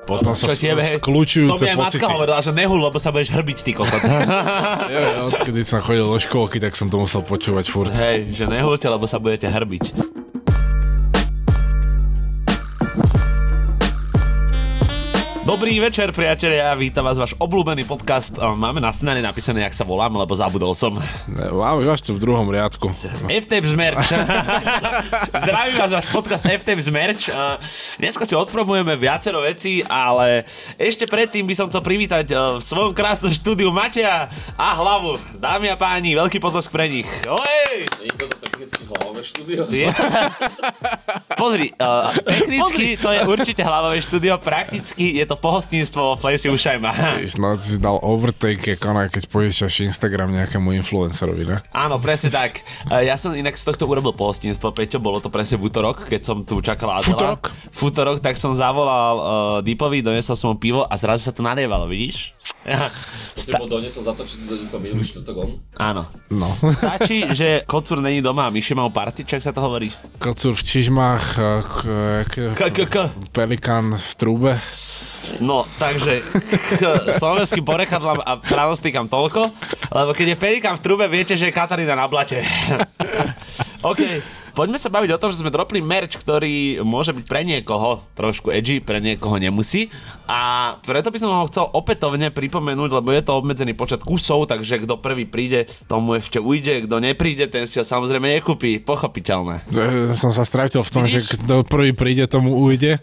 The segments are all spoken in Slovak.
Potom sa skľúčujúce pocity. To mi aj matka hovorila, že nehul, lebo sa budeš hrbiť, ty kokot. Odkedy som chodil do škôlky, tak som to musel počúvať furt. Hej, že nehulte, lebo sa budete hrbiť. Dobrý večer, priatelia, vítam vás, váš obľúbený podcast. Máme na scenári napísané, jak sa volám, lebo zabudol som. Máš to v druhom riadku. FTEPS merch. Zdravím vás, váš podcast FTEPS merch. Dneska si odpromujeme viacero vecí, ale ešte predtým by som chcel privítať v svojom krásnom štúdiu Mateja a Hlavu. Dámy a páni, veľký potlesk pre nich. Ojej! Je to technicky hlavové štúdio? Pozri, technicky to je určite hlavové štúdio, prakticky je to pohostinstvo Flejsi Ušajma. No, si dal overtake, keď poviešaš Instagram nejakému influencerovi, ne? Áno, presne tak. Ja som inak z tohto urobil pohostinstvo, Peťo, bolo to presne v útorok, keď som tu čakal Adela. V útorok, tak som zavolal Deepovi, donesol som mu pivo a zrazu sa to nalievalo, vidíš? Si mu donesol za to, čo donesol minulý štvrtok on? Áno. No. Stačí, že kocúr není doma a myši mal party, čak sa to hovorí? Kocúr v čižmách, pelikán v trúbe. No, takže k slovenským porekadlám a pranostikám toľko, lebo keď je pelikán v trúbe, viete, že je Katarína na blate. OK, poďme sa baviť o tom, že sme dropli merch, ktorý môže byť pre niekoho trošku edgy, pre niekoho nemusí. A preto by som ho chcel opätovne pripomenúť, lebo je to obmedzený počet kusov, takže kto prvý príde, tomu ešte ujde, kto nepríde, ten si ho samozrejme nekúpi. Pochopiteľné. Som sa stratil v tom, vidíš? Že kto prvý príde, tomu ujde.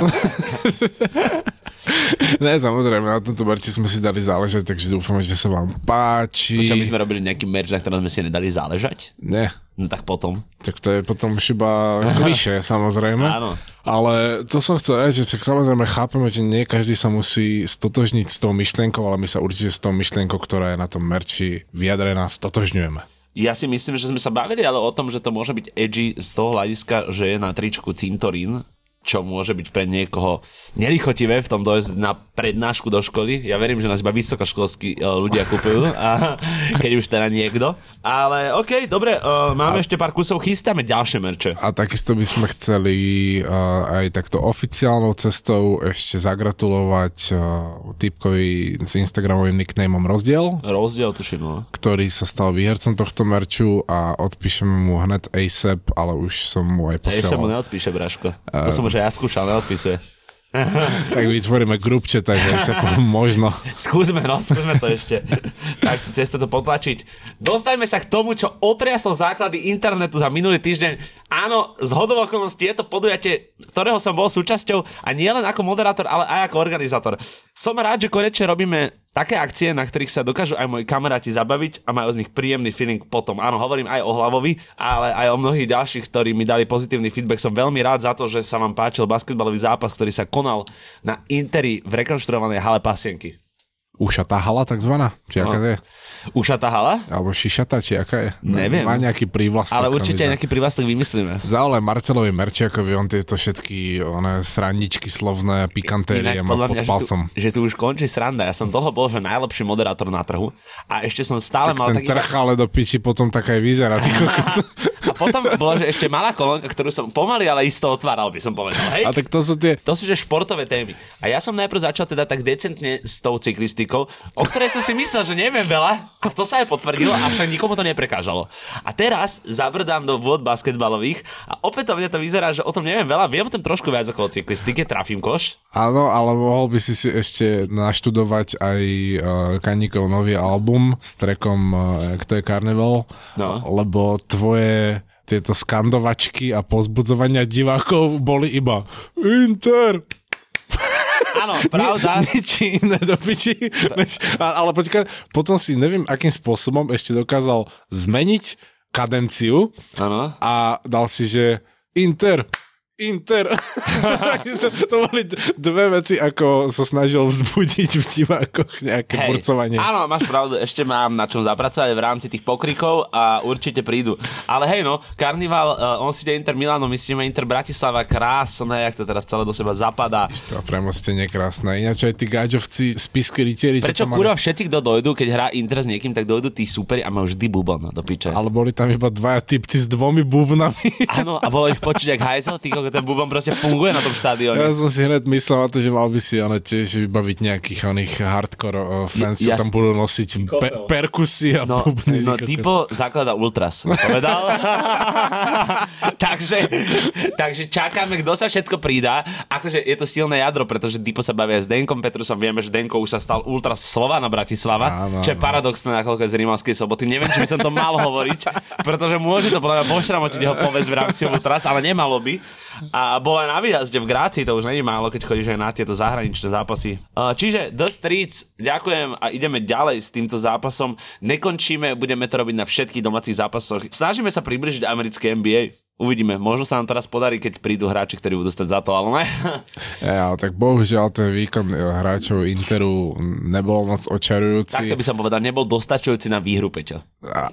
Ne, samozrejme, na tomto merči sme si dali záležať, takže dúfame, že sa vám páči. Počo, my sme robili nejaký merch, na ktorom sme si nedali záležať? Nie. No tak potom. Tak to je potom už iba klišé, samozrejme. Áno. Ale to som chcel že samozrejme chápeme, že nie každý sa musí stotožniť s tou myšlienkou, ale my sa určite s tou myšlienkou, ktorá je na tom merči vyjadrená, stotožňujeme. Ja si myslím, že sme sa bavili ale o tom, že to môže byť edgy z toho hľadiska, že je na tričku cintorín, čo môže byť pre niekoho nelichotivé v tom dojsť na prednášku do školy. Ja verím, že nás iba vysokoškolskí ľudia kupujú, a keď už teda niekto. Ale okej, dobre, máme ešte pár kusov, chystáme ďalšie merče. A takisto by sme chceli aj takto oficiálnou cestou ešte zagratulovať typkovi s Instagramovým nicknameom Rozdiel. Rozdiel, tuším, no. Ktorý sa stal výhercom tohto merču a odpíšeme mu hneď ASAP, ale už som mu aj posielal. ASAP mu neodpíše, Braško. To som že ja skúšal, neodpisuje. Tak vytvoríme grupče, tak sa možno. Skúsme to ešte. Tak cez to potlačiť. Dostaňme sa k tomu, čo otriasol základy internetu za minulý týždeň. Áno, zhodou okolností je to podujatie, ktorého som bol súčasťou a nie len ako moderátor, ale aj ako organizátor. Som rád, že konečne robíme také akcie, na ktorých sa dokážu aj moji kamaráti zabaviť a majú z nich príjemný feeling potom. Áno, hovorím aj o Hlavovi, ale aj o mnohých ďalších, ktorí mi dali pozitívny feedback. Som veľmi rád za to, že sa vám páčil basketbalový zápas, ktorý sa konal na Interi v rekonštruovanej hale Pasienky. Ušatá hala takzvaná? Či aká je? Ušatá hala? Alebo šišatá, či aká je? Neviem. Má nejaký prívlastok. Ale určite aj nejaký prívlastok vymyslíme. Zavolaj Marcelovi Merčiakovi, on tieto všetky srandičky slovné, pikantérie má pod palcom. Že tu už končí sranda. Ja som dlho bol, že najlepší moderátor na trhu a ešte som stále mal taký... Ten trh ale do piči potom tak aj vyzerá. A potom bolo, že ešte malá kolónka, ktorú som pomaly, ale isto otváral, by som povedal. Hej? A tak to sú tie... To sú že športové témy. A ja som najprv začal teda tak decentne s tou cyklistikou, o ktorej som si myslel, že neviem veľa, a to sa aj potvrdilo, avšak nikomu to neprekážalo. A teraz zabrdám do vôd basketbalových a opätovne to vyzerá, že o tom neviem veľa, viem o tom trošku viac ako o cyklistike, trafím koš. Áno, ale mohol by si ešte naštudovať aj Kaníkov nový album s trackom Kto je Carnival, no. Lebo tvoje tieto skandovačky a pozbudzovania divákov boli iba Inter! Áno, pravda. Nič iné do piči. Ale počkaj, potom si neviem, akým spôsobom ešte dokázal zmeniť kadenciu. Áno. A dal si, že Inter. Takže to boli dve veci, ako sa snažil vzbudiť v divákoch nejaké burcovanie. Áno, máš pravdu, ešte mám na čom zapracovať v rámci tých pokrikov a určite prídu. Ale hej no, Karnival, on si ide Inter Milano, my si ideme Inter Bratislava, krásne, jak to teraz celé do seba zapadá. To premostenie krásne, ináč aj tí gáďovci, spisky rytieri. Prečo kurva všetci, kto dojdú, keď hrá Inter s niekým, tak dojdú tí superi a majú vždy bubon do piče. Ale boli tam iba dvaja typci s dvomi bubnami. Áno, a bolo ich počuť jak hajzel, tí ten bubon proste funguje na tom štadióne. Ja som si hneď myslel na to, že mal by si tiež vybaviť nejakých hardcore fans, čo tam budú nosiť perkusy a bubny. No, Dipo zaklada Ultras, povedal. takže čakáme, kto sa všetko pridá. Akože je to silné jadro, pretože Dipo sa bavia s Denkom Petrusom. Vieme, že Denko už sa stal Ultras Slovana Bratislava, čo je paradoxné nakoľko z Rimavskej Soboty. Neviem, či by som to mal hovoriť, pretože môže to podľa mňa pošramotiť jeho povesť v rámci Ultras, ale nemalo by. A bol aj na výjazde v Grácii, to už nie je málo, keď chodíš aj na tieto zahraničné zápasy. Čiže The Streets, ďakujem a ideme ďalej s týmto zápasom. Nekončíme, budeme to robiť na všetkých domácich zápasoch. Snažíme sa približiť americké NBA. Uvidíme, možno sa nám teraz podarí, keď prídu hráči, ktorí budú stať za to, ale ne. Ja, tak bohužiaľ ten výkon hráčov Interu nebol moc očarujúci. Tak to by som povedal, nebol dostačujúci na výhru, Peťo.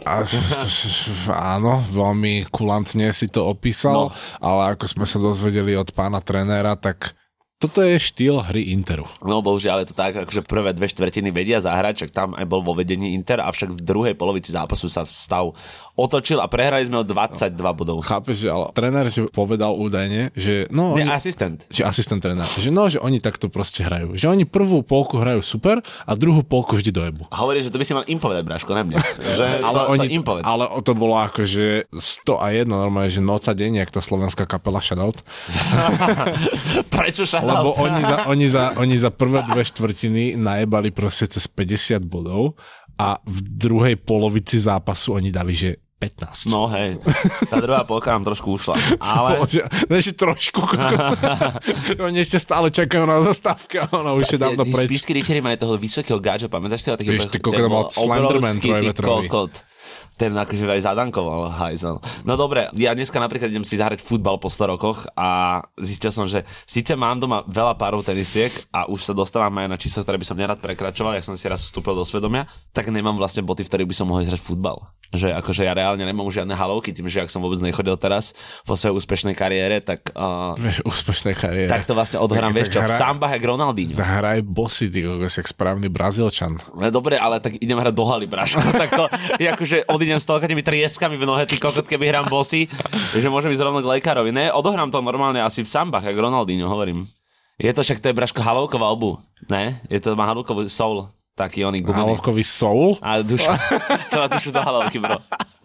Áno, veľmi kulantne si to opísal, ale ako sme sa dozvedeli od pána trenéra, tak toto je štýl hry Interu. No bohužiaľ je to tak, akože prvé 2/4 vedia zahrať, čak tam aj bol vo vedení Inter, avšak v druhej polovici zápasu sa stav otočil a prehrali sme o 22 bodov. Chápeš, že ale tréner že povedal údajne, že asistent. Či asistent tréner, že oni takto proste hrajú. Že oni prvú polku hrajú super a druhú polku vždy dojebu. A hovorí, že to by si mal im povedať, Braško, ne mne. Ale to bolo akože 101 normálne, že noc a deň, jak tá slovenská kapela Shoutout. Prečo Shoutout? Lebo oni za prvé 2/4 najebali proste cez 50 bodov a v druhej polovici zápasu oni dali, že 15. No hej, tá druhá polka nám trošku ušla. Ale... Ešte trošku. Oni ešte stále čakajú na zastávke a ona už je dávno preč. Spíšky Richeri mali toho vysokého gáča, pamätáš si ho? Vieš, ty koľko mal Slenderman trojmetrový. Ten akože aj zadankoval hajzel. No dobre, ja dneska napríklad idem si zahrať futbal po 100 rokoch a zistil som, že síce mám doma veľa párov tenisiek a už sa dostávam aj na čísla, ktoré by som nerad prekračoval, jak som si raz vstúpil do svedomia, tak nemám vlastne boty, v ktorých by som mohol hrať futbal. Že akože ja reálne nemám už žiadne halovky, tým, že ak som vôbec nechodil teraz po svojej úspešnej kariére, tak tak to vlastne odhrám, vieš čo, v sambách jak Ronaldinho. Zahraj bossy, ty kokos, jak správny Brazílčan. No dobre, ale tak idem hrať do haly, Braško, tak to je akože idem s toľkými trieskami v nohe, ty kokot, keby hrám bossy, že môžem ísť rovno k lekárovi. Ne, odohrám to normálne asi v sambách, jak Ronaldinho, hovorím. Je to však, to je Braško halovková obu, ne? Je to, má halovkový soul, taký oný gumený. Halovkový soul? A dušu, to má dušu do halovky, bro.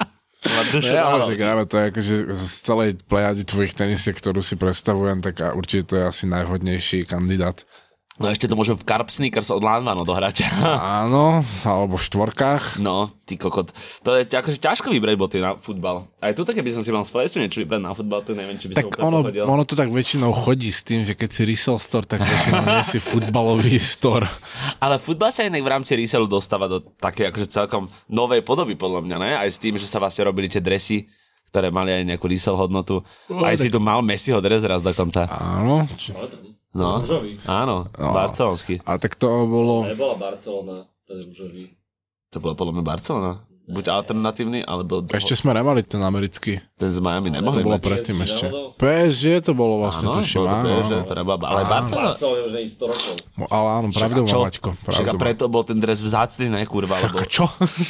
To je akože z celej plejady tvojich tenisiek, ktorú si predstavujem, tak určite to je asi najvhodnejší kandidát. No ešte to môžem v Carp Sneakers od Lanvano dohrať. Áno, alebo v štvorkách. No, ty kokot. To je akože ťažko vybrať boty na futbal. Aj tu také by som si mal z flesu niečo vybrať na futbal, to neviem, či by som úplne pochodil. Ono to tak väčšinou chodí s tým, že keď si resell store, tak väčšinou nie si futbalový store. Ale futbal sa inak v rámci resellu dostáva do také akože celkom novej podoby, podľa mňa, ne? Aj s tým, že sa vlastne robili tie dresy, ktoré mali aj nejakú resell hodnotu. Aj si tu mal Messiho dres raz dokonca. Áno. No, áno, barcelonský. A tak to bolo... Nebola Barcelona, to je rúžový. To bola podľa mňa Barcelona. Buď alternatívny, alebo... Ešte sme nemali ten americký. Ten z Miami nemohli. To bolo predtým ešte. PSG to bolo vlastne, tuším. Áno, ale Barcelona... Barcelona už nie je 100 rokov. Ale áno, pravdu má, Maťko. Však a preto bol ten dres vzácny, ne, kurva. Však čo?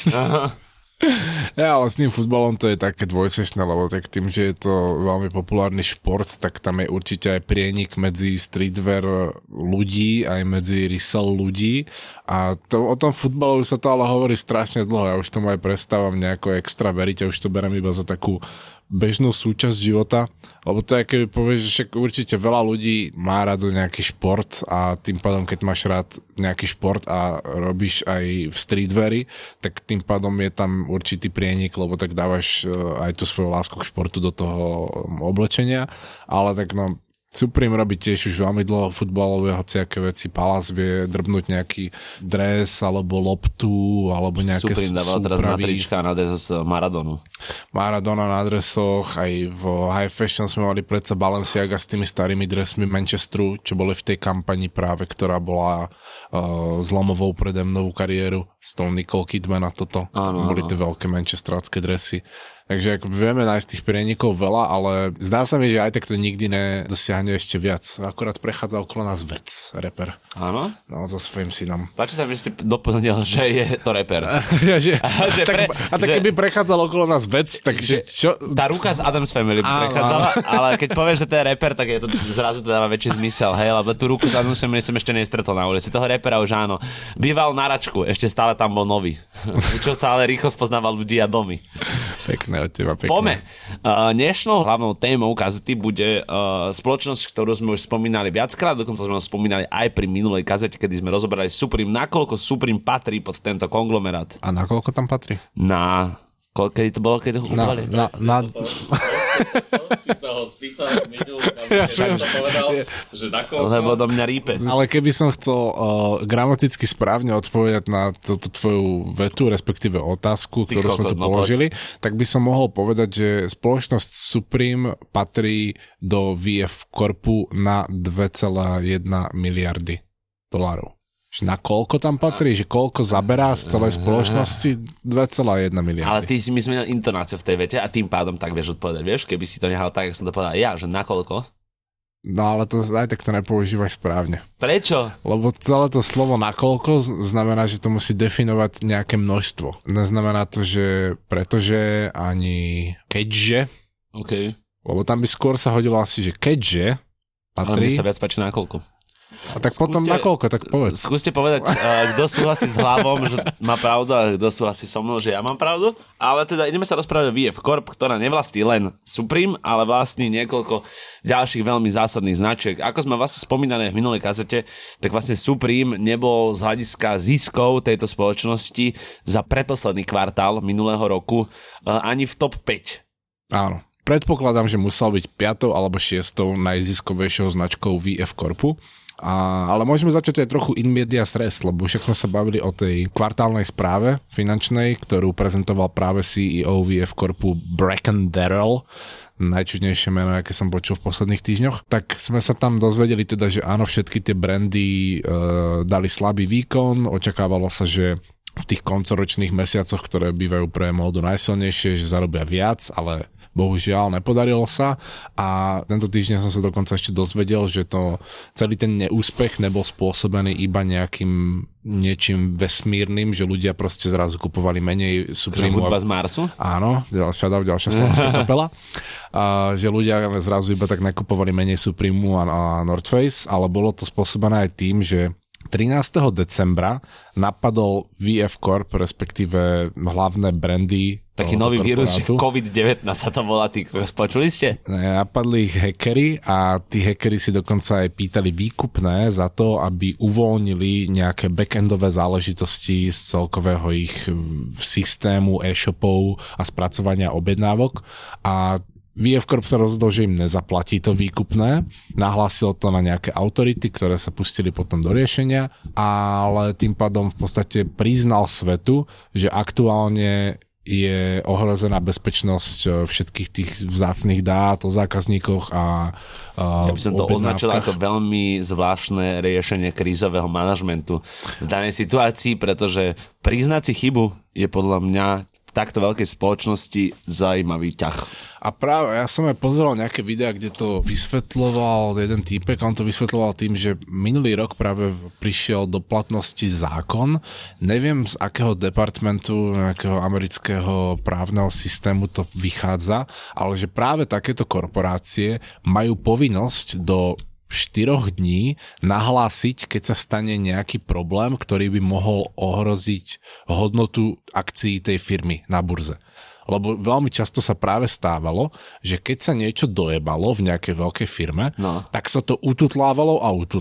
Ja, ale s tým futbalom to je také dvojsečné, lebo tak tým, že je to veľmi populárny šport, tak tam je určite aj prienik medzi streetwear ľudí, aj medzi resell ľudí a o tom futbalu sa to ale hovorí strašne dlho, ja už tomu aj prestávam nejako extra veriť, ja už to berem iba za takú bežnú súčasť života, lebo to je, keby povieš, že však určite veľa ľudí má rado nejaký šport a tým pádom, keď máš rád nejaký šport a robíš aj v streetweari, tak tým pádom je tam určitý prienik, lebo tak dávaš aj tú svoju lásku k športu do toho oblečenia, ale tak no Supreme robí tiež už veľmi dlho futbalové hociaké veci. Palace vie drbnúť nejaký dres, alebo loptu, alebo nejaké Supreme dával teraz na trička na dres z Maradonu. Maradona na dresoch, aj v High Fashion sme mali predsa Balenciaga s tými starými dresmi Manchesteru, čo boli v tej kampani práve, ktorá bola zlomovou pre novú kariéru s tou Nicole Kidman a toto. Áno, boli tie veľké manchesterácké dresy. Takže ako vieme nájsť tých prienikov veľa, ale zdá sa mi, že aj tak to nikdy nedosiahne ešte viac. Akurát prechádza okolo nás Vec, reper. Áno? No, so svojím synom. Páči sa mi, že si doplnil, že je to reper. Tak keby prechádzal okolo nás Vec, takže čo? Tá ruka z Addams Family prechádzala, ale keď povieš, že to je reper, tak je to zrazu to dáva väčší zmysel, hej, lebo tú ruku z Addams Family som ešte nestretol na ulici. Toho repera už áno. Býval na Račku, ešte stále tam bol nový. Učil sa, ale rýchlo spoznával ľudí a domy. Pekné od teba, pekné. Poďme. Dnešnou hlavnou témou kazety bude spoločnosť, ktorú sme už spomínali viackrát, dokonca sme ho spomínali aj pri minulej kazete, kedy sme rozoberali Supreme, nakoľko Supreme patrí pod tento konglomerát. A nakoľko tam patrí? Kedy to bolo, keď ho kupovali? Si sa ho spýtal minulú kazete, to povedal, že nakoľko. Lebo do mňa rípe. Ale keby som chcel gramaticky správne odpovedať na túto tvoju vetu, respektíve otázku, ktorú sme tu položili, tak by som mohol povedať, že spoločnosť Supreme patrí do VF Corpu na 2,1 miliardy dolárov. Na koľko tam patrí? Že koľko zaberá z celej spoločnosti? 2,1 miliardy. Ale ty si mi zmenil intonáciu v tej vete a tým pádom tak vieš odpovedať. Vieš, keby si to nehal tak, jak som to povedal ja, že na koľko? No ale to aj tak to nepoužívaš správne. Prečo? Lebo celé to slovo nakoľko znamená, že to musí definovať nejaké množstvo. Neznamená to, že pretože ani keďže. OK. Lebo tam by skôr sa hodilo asi, že keďže patrí. Ale mne sa viac páči nakoľko. A tak potom nakoľko, tak povedz. Skúste povedať, kto súhlasí s hlavom, že má pravdu a kto súhlasí so mnou, že ja mám pravdu. Ale teda ideme sa rozprávať o VF Corp, ktorá nevlastní len Supreme, ale vlastní niekoľko ďalších veľmi zásadných značiek. Ako sme vlastne spomínali v minulej kazete, tak vlastne Supreme nebol z hľadiska ziskov tejto spoločnosti za predposledný kvartál minulého roku ani v top 5. Áno. Predpokladám, že musel byť 5. alebo 6. najziskovejšou značkou VF Corpu. Ale môžeme začať aj trochu in medias res, lebo však sme sa bavili o tej kvartálnej správe finančnej, ktorú prezentoval práve CEO VF Corpu Bracken Darrell, najčudnejšie meno, aké som počul v posledných týždňoch. Tak sme sa tam dozvedeli teda, že áno, všetky tie brandy dali slabý výkon, očakávalo sa, že v tých koncoročných mesiacoch, ktoré bývajú pre módu najsilnejšie, že zarobia viac, ale bohužiaľ nepodarilo sa a tento týždeň som sa dokonca ešte dozvedel, že to celý ten neúspech nebol spôsobený iba nejakým niečím vesmírnym, že ľudia proste zrazu kupovali menej Supreme. Hudba z Marsu? Áno, ďalšia slovenská kapela. Že ľudia zrazu iba tak nekupovali menej Supreme a North Face, ale bolo to spôsobené aj tým, že 13. decembra napadol VF Corp, respektíve hlavné brandy. Taký nový vírus, že COVID-19 sa to volá. Počuli ste? Napadli ich hackeri a tí hackeri si dokonca aj pýtali výkupné za to, aby uvoľnili nejaké backendové záležitosti z celkového ich systému e-shopov a spracovania objednávok a VF Corp sa rozhodol, že im nezaplatí to výkupné, nahlásil to na nejaké autority, ktoré sa pustili potom do riešenia, ale tým pádom v podstate priznal svetu, že aktuálne je ohrozená bezpečnosť všetkých tých vzácnych dát o zákazníkoch a ja by som to označil ako veľmi zvláštne riešenie krízového manažmentu v danej situácii, pretože priznať si chybu je podľa mňa takto veľkej spoločnosti zaujímavý ťah. A práve, ja som aj pozeral nejaké videá, kde to vysvetľoval jeden týpek, on to vysvetľoval tým, že minulý rok práve prišiel do platnosti zákon, neviem z akého departmentu, nejakého amerického právneho systému to vychádza, ale že práve takéto korporácie majú povinnosť do 4 dní nahlásiť, keď sa stane nejaký problém, ktorý by mohol ohroziť hodnotu akcií tej firmy na burze. Lebo veľmi často sa práve stávalo, že keď sa niečo dojebalo v nejakej veľkej firme, tak sa to ututlávalo,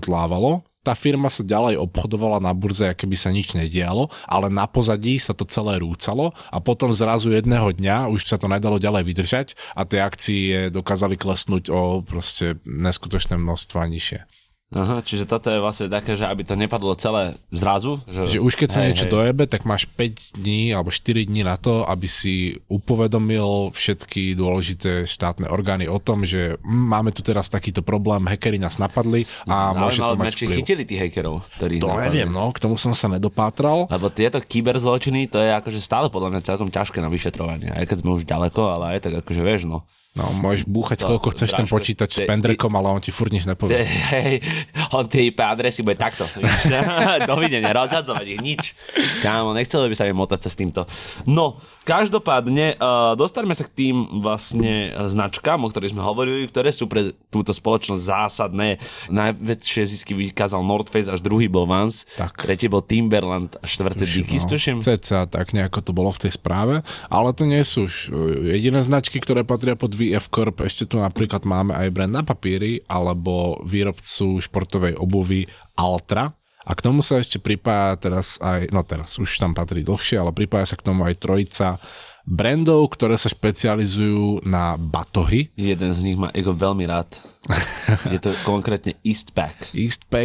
tá firma sa ďalej obchodovala na burze, aké by sa nič nedialo, ale na pozadí sa to celé rúcalo a potom zrazu jedného dňa už sa to nedalo ďalej vydržať a tie akcie dokázali klesnúť o proste neskutočné množstva nižšie. Aha, čiže toto je vlastne také, že aby to nepadlo celé zrazu. Že už keď sa niečo dojebe, tak máš 5 dní alebo 4 dní na to, aby si upovedomil všetky dôležité štátne orgány o tom, že máme tu teraz takýto problém, hackeri nás napadli a môže to mať vplyv. Chytili tých hackerov, ktorí to neviem, no, k tomu som sa nedopátral. Lebo tieto kyberzločiny, to je akože stále podľa mňa celkom ťažké na vyšetrovanie. Aj keď sme už ďaleko, ale aj tak akože vieš, no. No, môžeš búchať koľko chceš ten počítač s pendrekom, ale on ti furt nič nepovie. Hej, on tie IP adresy bude takto. Dovidenia, rozhadzovať ich, nič. Kámo, nechcel by sa im motať sa s týmto. No, každopádne, dostaňme sa k tým vlastne značkám, o ktorých sme hovorili, ktoré sú pre túto spoločnosť zásadné. Najväčšie zisky vykázal North Face, až druhý bol Vans, tretí bol Timberland a štvrtý Dickies, tuším. Cca, tak nejako to bolo v tej správe, ale to nie sú jediné značky, ktoré patria pod VF Corp. Ešte tu napríklad máme aj brand na papíry alebo výrobcu športovej obuvy Altra. A k tomu sa ešte pripája teraz už tam patrí dlhšie, ale pripája sa k tomu aj trojica brandov, ktoré sa špecializujú na batohy. Jeden z nich má Ego veľmi rád. Je to konkrétne Eastpak,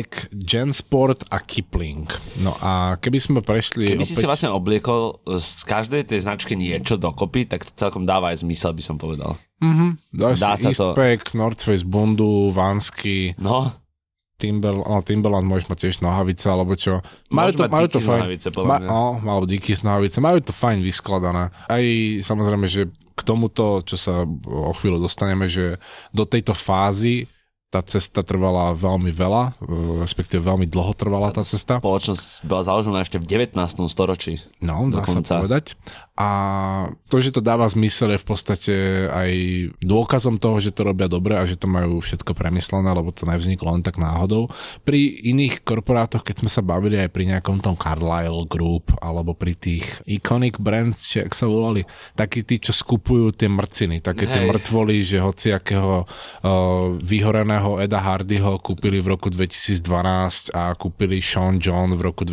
JanSport a Kipling. No a keby sme prešli... Keby si vlastne obliekol z každej tej značky niečo dokopy, tak to celkom dáva aj zmysel, by som povedal. Dá si Eastpak, North Face bundu, Vansky... No... Timberland môžeš mať tiež nohavice, alebo čo. Majú to fajn. Nohavice, malo Dickies nohavice. Majú to fajn vyskladané. Aj samozrejme, že k tomuto, čo sa o chvíľu dostaneme, že do tejto fázy tá cesta trvala veľmi veľa, respektíve veľmi dlho trvala tá cesta. Spoločnosť bola založená ešte v 19. storočí. No, dá sa povedať. A to, že to dáva zmysel, je v podstate aj dôkazom toho, že to robia dobre a že to majú všetko premyslené, lebo to nevzniklo len tak náhodou. Pri iných korporátoch, keď sme sa bavili aj pri nejakom tom Carlyle Group alebo pri tých Iconic Brands, či ak sa volali, takí tí, čo skupujú tie mrciny, také tie mŕtvoly, že hociakého vyhoreného Eda Hardyho kúpili v roku 2012 a kúpili Sean John v roku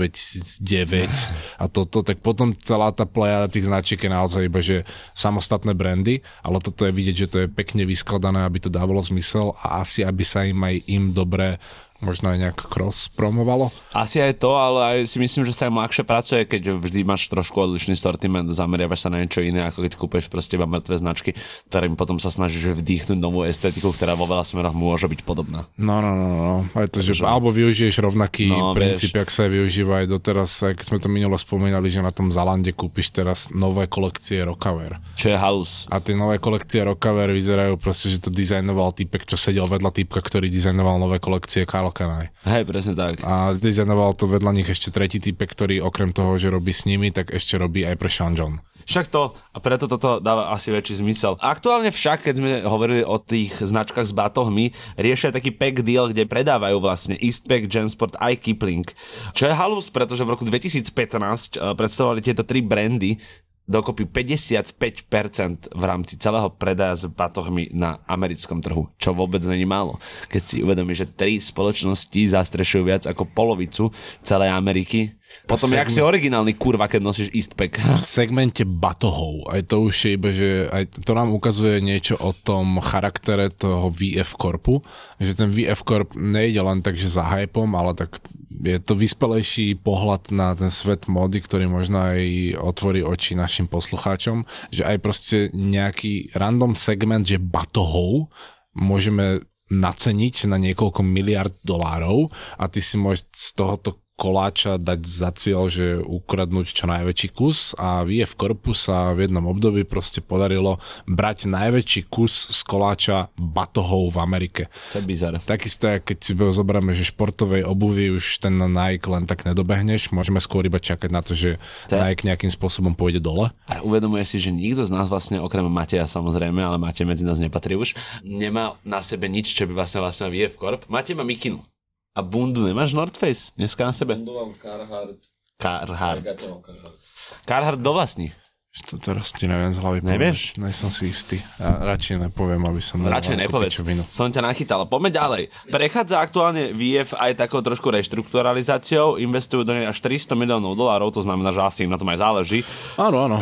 2009 a toto, tak potom celá tá plejada tých značiek je naozaj iba, že samostatné brandy, ale toto je vidieť, že to je pekne vyskladané, aby to dávalo zmysel a asi, aby sa im aj dobre možno aj nejak cross-promovalo? Asi aj to, ale aj si myslím, že sa im ľahšie pracuje, keď vždy máš trošku odlišný sortiment, zameriavaš sa na niečo iné, ako keď kúpeš proste iba mŕtve značky, ktorým potom sa snažíš vdýchnuť novú estetiku, ktorá vo veľa smeroch môže byť podobná. No. Aj to, že alebo využiješ rovnaký princíp, jak sa využíva aj doteraz, aj keď sme to minulo spomínali, že na tom Zalande kúpiš teraz nové kolekcie Rocawear. Čo je halus. A tie nové kolekcie Rocawear vyzerajú proste, že to dizajnoval týpek, čo sedel vedľa týpka, ktorý dizajnoval nové kolekcie Kanaj. Hej, presne tak. A dizajnoval to vedľa nich ešte tretí typek, ktorý okrem toho, že robí s nimi, tak ešte robí aj pre Sean John. Však to, a preto toto dáva asi väčší zmysel. Aktuálne však, keď sme hovorili o tých značkách s batohmi, riešia taký pack deal, kde predávajú vlastne Eastpak, JanSport aj Kipling. Čo je halus, pretože v roku 2015 predstavovali tieto tri brandy dokopy 55% v rámci celého predaja s batohmi na americkom trhu, čo vôbec není málo. Keď si uvedomíš, že 3 spoločnosti zastrešujú viac ako polovicu celej Ameriky, potom jak si originálny kurva, keď nosíš Eastpak. V segmente batohov, aj to už je iba, že aj to nám ukazuje niečo o tom charaktere toho VF Corpu, že ten VF Corp nejde len tak, že za hypom, ale tak je to vyspelejší pohľad na ten svet módy, ktorý možno aj otvorí oči našim poslucháčom, že aj proste nejaký random segment, že batohov môžeme naceniť na niekoľko miliard dolárov a ty si môžeš z tohoto koláča dať za cieľ, že ukradnúť čo najväčší kus a VF Corpu sa v jednom období proste podarilo brať najväčší kus z koláča batohov v Amerike. To je bizar. Takisto, keď si zoberieme, že športovej obuvy už ten Nike len tak nedobehneš, môžeme skôr iba čakať na to, že Nike nejakým spôsobom pôjde dole. A uvedomuje si, že nikto z nás vlastne, okrem Mateja samozrejme, ale Matej medzi nás nepatrí už, nemá na sebe nič, čo by vlastne VF Corp. Matej má mikinu. A bundu nemáš North Face dneska na sebe? Bundu mám Carhartt. Carhartt do vlastní. To teraz ti neviem z hlavy Nevieš? povedať. Som si istý. Ja radšej nepoviem, aby som... Radšej nepovedz. Som ťa nachytal. Poďme ďalej. Prechádza aktuálne VF aj takou trošku reštrukturalizáciou. Investujú do nej až $300 miliónov, to znamená, že asi im na tom aj záleží. Áno.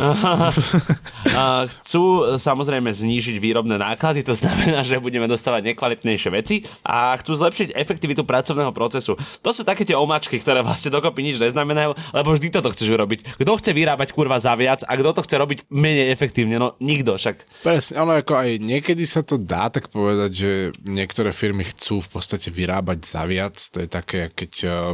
Chcú samozrejme znížiť výrobné náklady, to znamená, že budeme dostávať nekvalitnejšie veci a chcú zlepšiť efektivitu pracovného procesu. To sú také tie omáčky, ktoré vlastne dokopy nič neznamenajú, lebo vždy toto chceš urobiť. Kto chce vyrábať kurva za viac a kto to chce robiť menej efektívne? No nikto však. Presne, ale ako aj niekedy sa to dá tak povedať, že niektoré firmy chcú v podstate vyrábať za viac. To je také, keď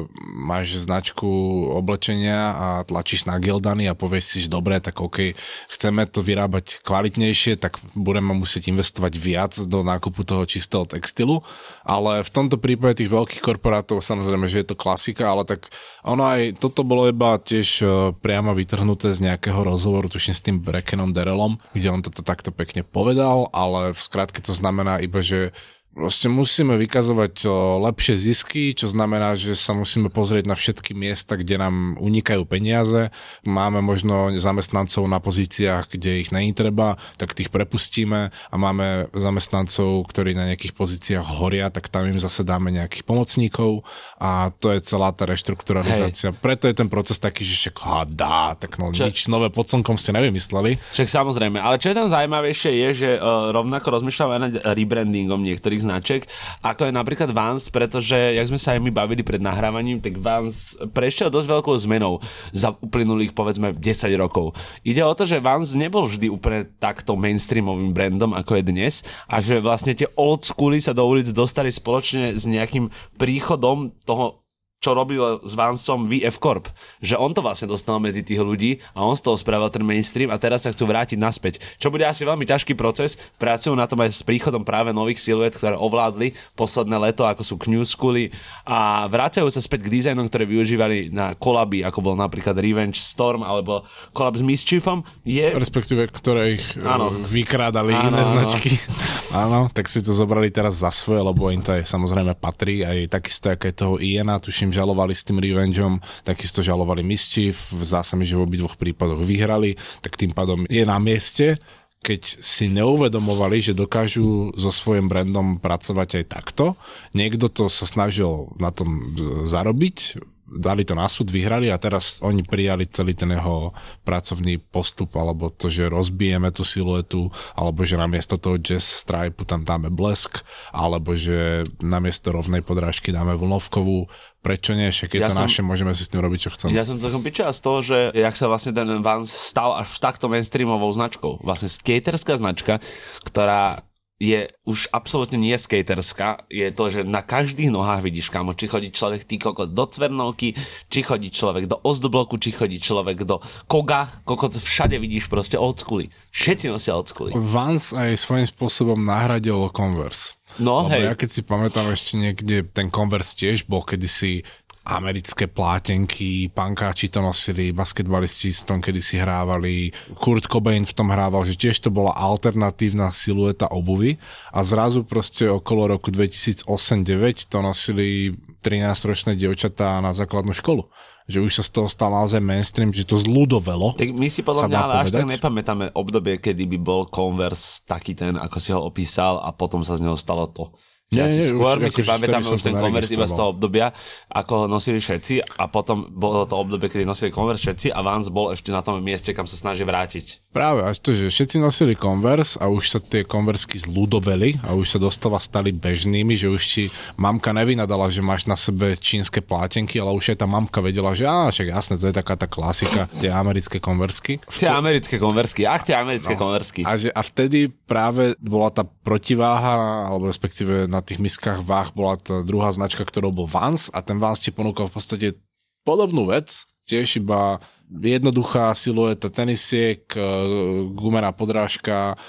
máš značku oblečenia a tlačíš na Gildany a povieš si, že dobre, tak OK, chceme to vyrábať kvalitnejšie, tak budeme musieť investovať viac do nákupu toho čistého textilu. Ale v tomto prípade tých veľkých korporátov samozrejme, že je to klasika, ale tak ono aj toto bolo iba tiež priamo vytrhnuté z nejakého rozhovoru, tuším s tým Breckenom Darrellom, kde on toto takto pekne povedal, ale v skratke to znamená iba, že proste musíme vykazovať lepšie zisky, čo znamená, že sa musíme pozrieť na všetky miesta, kde nám unikajú peniaze. Máme možno zamestnancov na pozíciách, kde ich není treba, tak tých prepustíme a máme zamestnancov, ktorí na nejakých pozíciách horia, tak tam im zase dáme nejakých pomocníkov a to je celá tá reštrukturalizácia. Preto je ten proces taký, že však nič nové pod slnkom ste nevymysleli. Však samozrejme, ale čo je tam zaujímavejšie je, že rovnako rozmýšľame aj nad rebrandingom niektorých značiek, ako je napríklad Vans, pretože, jak sme sa aj my bavili pred nahrávaním, tak Vans prešiel dosť veľkou zmenou za uplynulých, povedzme, 10 rokov. Ide o to, že Vans nebol vždy úplne takto mainstreamovým brandom, ako je dnes, a že vlastne tie old schooly sa do ulic dostali spoločne s nejakým príchodom toho, čo robil s Vansom VF Corp. Že on to vlastne dostal medzi tých ľudí a on z toho spravil ten mainstream a teraz sa chcú vrátiť naspäť. Čo bude asi veľmi ťažký proces. Pracujú na tom aj s príchodom práve nových siluet, ktoré ovládli posledné leto, ako sú New Schooly, a vracajú sa späť k dizajnom, ktoré využívali na kolaby, ako bol napríklad Revenge Storm alebo kolab s Mischiefom. Respektíve, ktoré ich vykrádali iné značky. Áno, tak si to zobrali teraz za svoje, lebo im to aj samozrejme patrí. Aj takisto, ako je toho Iena, tuším, žalovali s tým Revengeom, takisto žalovali Mischief, zdá sa mi, že v obidvoch prípadoch vyhrali, tak tým pádom je na mieste, keď si neuvedomovali, že dokážu so svojím brandom pracovať aj takto. Niekto to sa snažil na tom zarobiť, dali to na súd, vyhrali a teraz oni prijali celý ten jeho pracovný postup, alebo to, že rozbijeme tú siluetu, alebo že namiesto toho jazz stripe tam dáme blesk, alebo že namiesto rovnej podrážky dáme vlnovkovú. Prečo nie? Však je to naše, môžeme si s tým robiť, čo chceme. Ja som celkom pičal z toho, že jak sa vlastne ten Vans stal až takto mainstreamovou značkou. Vlastne skaterská značka, ktorá je už absolútne nie skaterská, je to, že na každých nohách vidíš, kamo, či chodí človek do Cvernovky, či chodí človek do Ostbloku, či chodí človek do Koga, všade vidíš proste old schooly. Všetci nosia old schooly. Vans aj svojím spôsobom nahradil Converse. No, lebo ja keď si pamätám ešte niekde, ten Converse tiež bol kedysi americké plátenky, pankáči to nosili, basketbalisti s tom kedysi hrávali, Kurt Cobain v tom hrával, že tiež to bola alternatívna silueta obuvy a zrazu proste okolo roku 2008-2009 to nosili 13-ročné dievčatá na základnú školu. Že už sa z toho stal naozaj mainstream, že to zľudovelo. Tak my si podľa mňa ale až tak nepamätáme obdobie, kedy by bol Converse taký ten, ako si ho opísal a potom sa z neho stalo to. Skôr my si pamätáme už ten Converse iba z toho obdobia, ako ho nosili všetci a potom bolo to obdobie, kedy nosili Converse všetci a Vans bol ešte na tom mieste, kam sa snaží vrátiť. Práve, až to, že všetci nosili Converse a už sa tie Conversky zľudoveli a už sa dostava stali bežnými, že už ti mamka nevynadala, že máš na sebe čínske plátenky, ale už aj tá mamka vedela, že však jasné, to je taká tá klasika, tie americké Conversky. Tie americké Conversky, americké Conversky. A vtedy práve bola tá protiváha, alebo respektíve na tých miskách váh bola tá druhá značka, ktorou bol Vans a ten Vans ti ponúkal v podstate podobnú vec, tiež iba jednoduchá silueta tenisiek, gumená podrážka,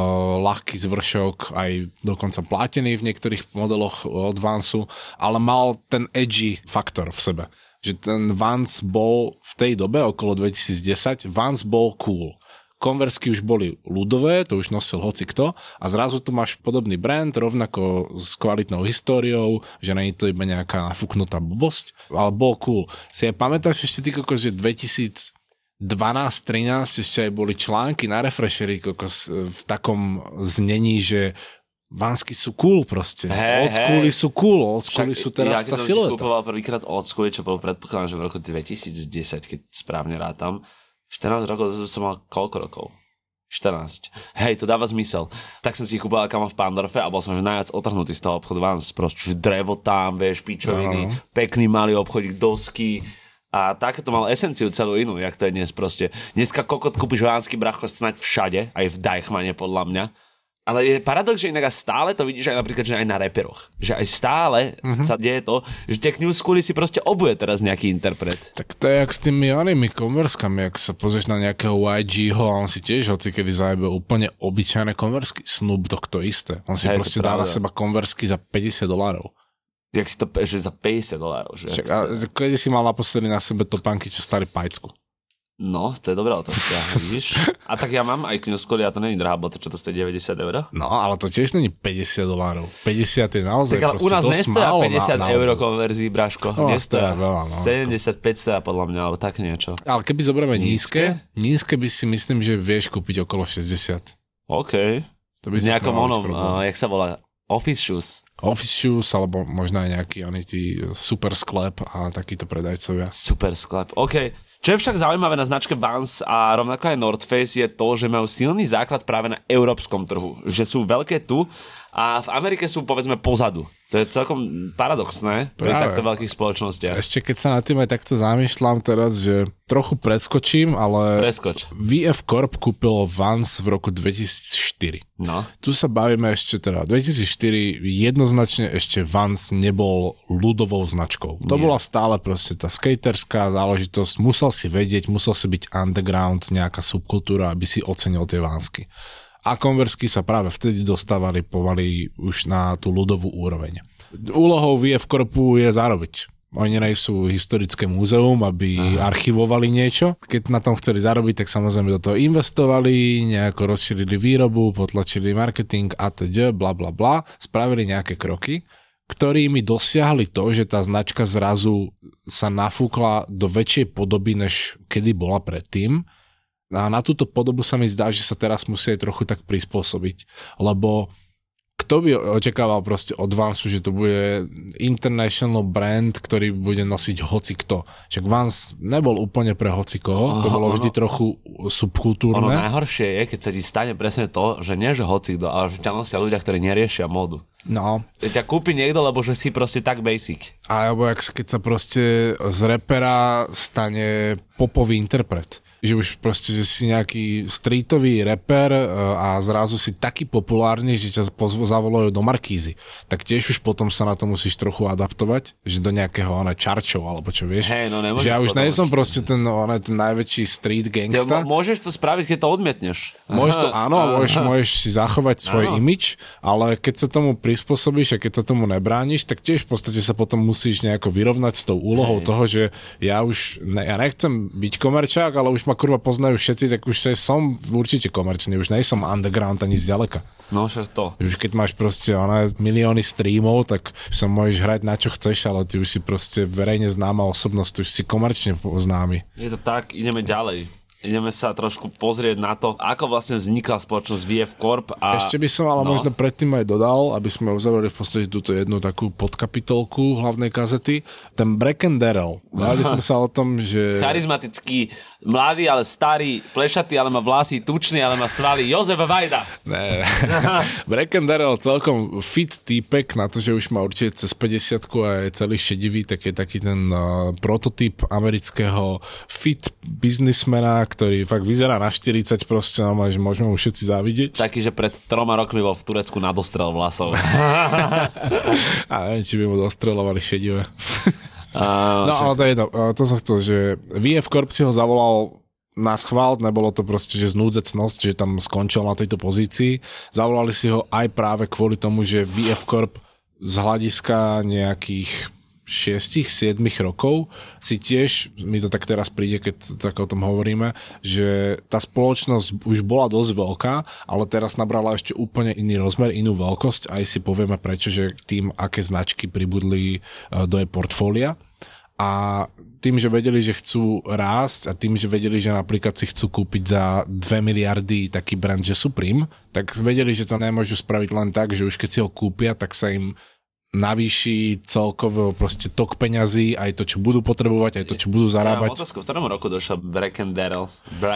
ľahký zvršok, aj dokonca plátený v niektorých modeloch od Vansu, ale mal ten edgy faktor v sebe. Že ten Vans bol v tej dobe, okolo 2010, Vans bol cool. Conversky už boli ľudové, to už nosil hocikto a zrazu tu máš podobný brand, rovnako s kvalitnou históriou, že nie je to iba nejaká nafúknutá blbosť, ale bol cool. Si aj pamätáš ešte ty kokos, že 2010 12-13 ešte aj boli články na Refreshery v takom znení, že Vansky sú cool proste. Old schooly sú cool, old schooly sú teraz tá silueta. Ja keď som si kúpoval prvýkrát old schooly, čo bolo predpokladám, že v roku 2010, keď správne rátam, 14 rokov som mal koľko rokov? 14. Hej, to dáva zmysel. Tak som si ich kúpoval kamo v Pandorfe a bol som najviac otrhnutý z toho obchodu Vans. Proste, že drevo tam, vieš, pičoviny, pekný malý obchodík, dosky. A takéto mal esenciu celú inú, jak to je dnes proste. Dneska kokot kúpiš Vansky bracho snáď všade, aj v Deichmane podľa mňa. Ale je paradox, že inak stále to vidíš aj napríklad, že aj na reperoch. Že aj stále sa deje to, že tie New Schooly si proste obuje teraz nejaký interpret. Tak to je jak s tými onými konverskami, ak sa pozrieš na nejakého YG-ho a on si tiež hocikedy zajebe úplne obyčajné konversky. Snoop Dogg to isté. On si proste dá na seba konversky za $50. Jak si to, že za $50, že? Však, a kedy si mal naposledy na sebe topánky, čo stali pajcku? No, to je dobrá otázka, vidíš? A tak ja mám aj New Schooly a to není drahá bota, čo to stojí $90? No, ale to tiež není $50. 50 je naozaj tak, ale u nás nestoja 50 eur konverzii, Bráško. No, nestoja veľa, no. 75 stoja podľa mňa, alebo tak niečo. Ale keby zoberieme nízke by si myslím, že vieš kúpiť okolo 60. OK. To by v nejakom onom, jak sa volá, Office Shoes, alebo možno aj nejaký super sklep a takíto predajcovia. Super sklep, OK. Čo je však zaujímavé na značke Vans a rovnako aj North Face je to, že majú silný základ práve na európskom trhu. Že sú veľké tu a v Amerike sú povedzme pozadu. To je celkom paradoxné pri takto veľkých spoločnostiach. Ešte keď sa nad tým aj takto zamýšľam teraz, že trochu preskočím, ale VF Corp kúpilo Vans v roku 2004. No. Tu sa bavíme ešte teda 2004 jednoznačne ešte Vans nebol ľudovou značkou. To bola stále proste tá skaterská záležitosť. Musel si vedieť, musel si byť underground, nejaká subkultúra, aby si ocenil tie Vansky. A Conversky sa práve vtedy dostávali pomaly už na tú ľudovú úroveň. Úlohou VF Corpu je zarobiť. Oni nejsú historické múzeum, aby archivovali niečo. Keď na tom chceli zarobiť, tak samozrejme do toho investovali, nejako rozšírili výrobu, potlačili marketing atď, bla bla bla, spravili nejaké kroky, ktorými dosiahli to, že tá značka zrazu sa nafúkla do väčšej podoby, než kedy bola predtým. A na túto podobu sa mi zdá, že sa teraz musí aj trochu tak prispôsobiť, lebo kto by očakával proste od Vansu, že to bude international brand, ktorý bude nosiť hocikto. Však Vans nebol úplne pre hocikoho, to bolo vždy trochu subkultúrne. Ono najhoršie je, keď sa ti stane presne to, že nie že hocikto, ale že ťa nosia ľudia, ktorí neriešia módu. No. Ťa kúpi niekto, lebo že si proste tak basic. Alebo keď sa proste z rapera stane popový interpret. Že už proste, že si nejaký streetový rapper a zrazu si taký populárny, že ťa zavolajú do Markízy. Tak tiež už potom sa na to musíš trochu adaptovať, že do nejakého čarčov, alebo čo vieš. Hej, no že ja už nie som proste ten najväčší street gangsta. Môžeš to spraviť, keď to odmietneš. Môžeš to, áno, môžeš si zachovať svoj imidž, ale keď sa tomu prispôsobíš a keď sa tomu nebrániš, tak tiež v podstate sa potom musíš nejako vyrovnať s tou úlohou toho, že ja nechcem byť komerčák, ale už ma kurva poznajú všetci, tak už som určite komerčný, už nejsom underground ani zďaleka. No však to. Už keď máš proste milióny streamov, tak sa môžeš hrať na čo chceš, ale ty už si proste verejne známa osobnosť, už si komerčne známy. Je to tak, ideme ďalej. Ideme sa trošku pozrieť na to, ako vlastne vznikla spoločnosť VF Corp. Ešte by som ale možno predtým aj dodal, aby sme uzavreli v podstate túto jednu takú podkapitolku hlavnej kazety. Ten Bracken Darrell. Dali sme sa o tom, že... Charizmatický, mladý, ale starý, plešatý, ale má vlasy, tučný, ale má svaly. Jozef Vajda. Ne. Bracken Darrell celkom fit týpek na to, že už má určite cez 50 a je celý šedivý, tak je taký ten prototyp amerického fit biznismena, ktorý fakt vyzerá na 40 proste, že môžeme mu všetci závidieť. Taký, že pred 3 rokmi bol v Turecku nadostrel vlasov. A neviem, či by mu dostrelovali šedivé. No ale to je to som chcel, že VF Corp si ho zavolal na schvál, nebolo to proste, že znúdzecnosť, že tam skončil na tejto pozícii. Zavolali si ho aj práve kvôli tomu, že VF Corp z hľadiska nejakých 6-7 rokov si tiež, mi to tak teraz príde, keď tak o tom hovoríme, že tá spoločnosť už bola dosť veľká, ale teraz nabrala ešte úplne iný rozmer, inú veľkosť, aj si povieme prečo, že tým, aké značky pribudli do jej portfólia. a tým, že vedeli, že chcú rásť a tým, že vedeli, že napríklad si chcú kúpiť za 2 miliardy taký brand, že Supreme, tak vedeli, že to nemôžu spraviť len tak, že už keď si ho kúpia, tak sa im navýši celkovo proste tok peňazí, aj to, čo budú potrebovať, aj to, čo budú zarábať. Ja, v ktorom roku došiel Black and Darrell?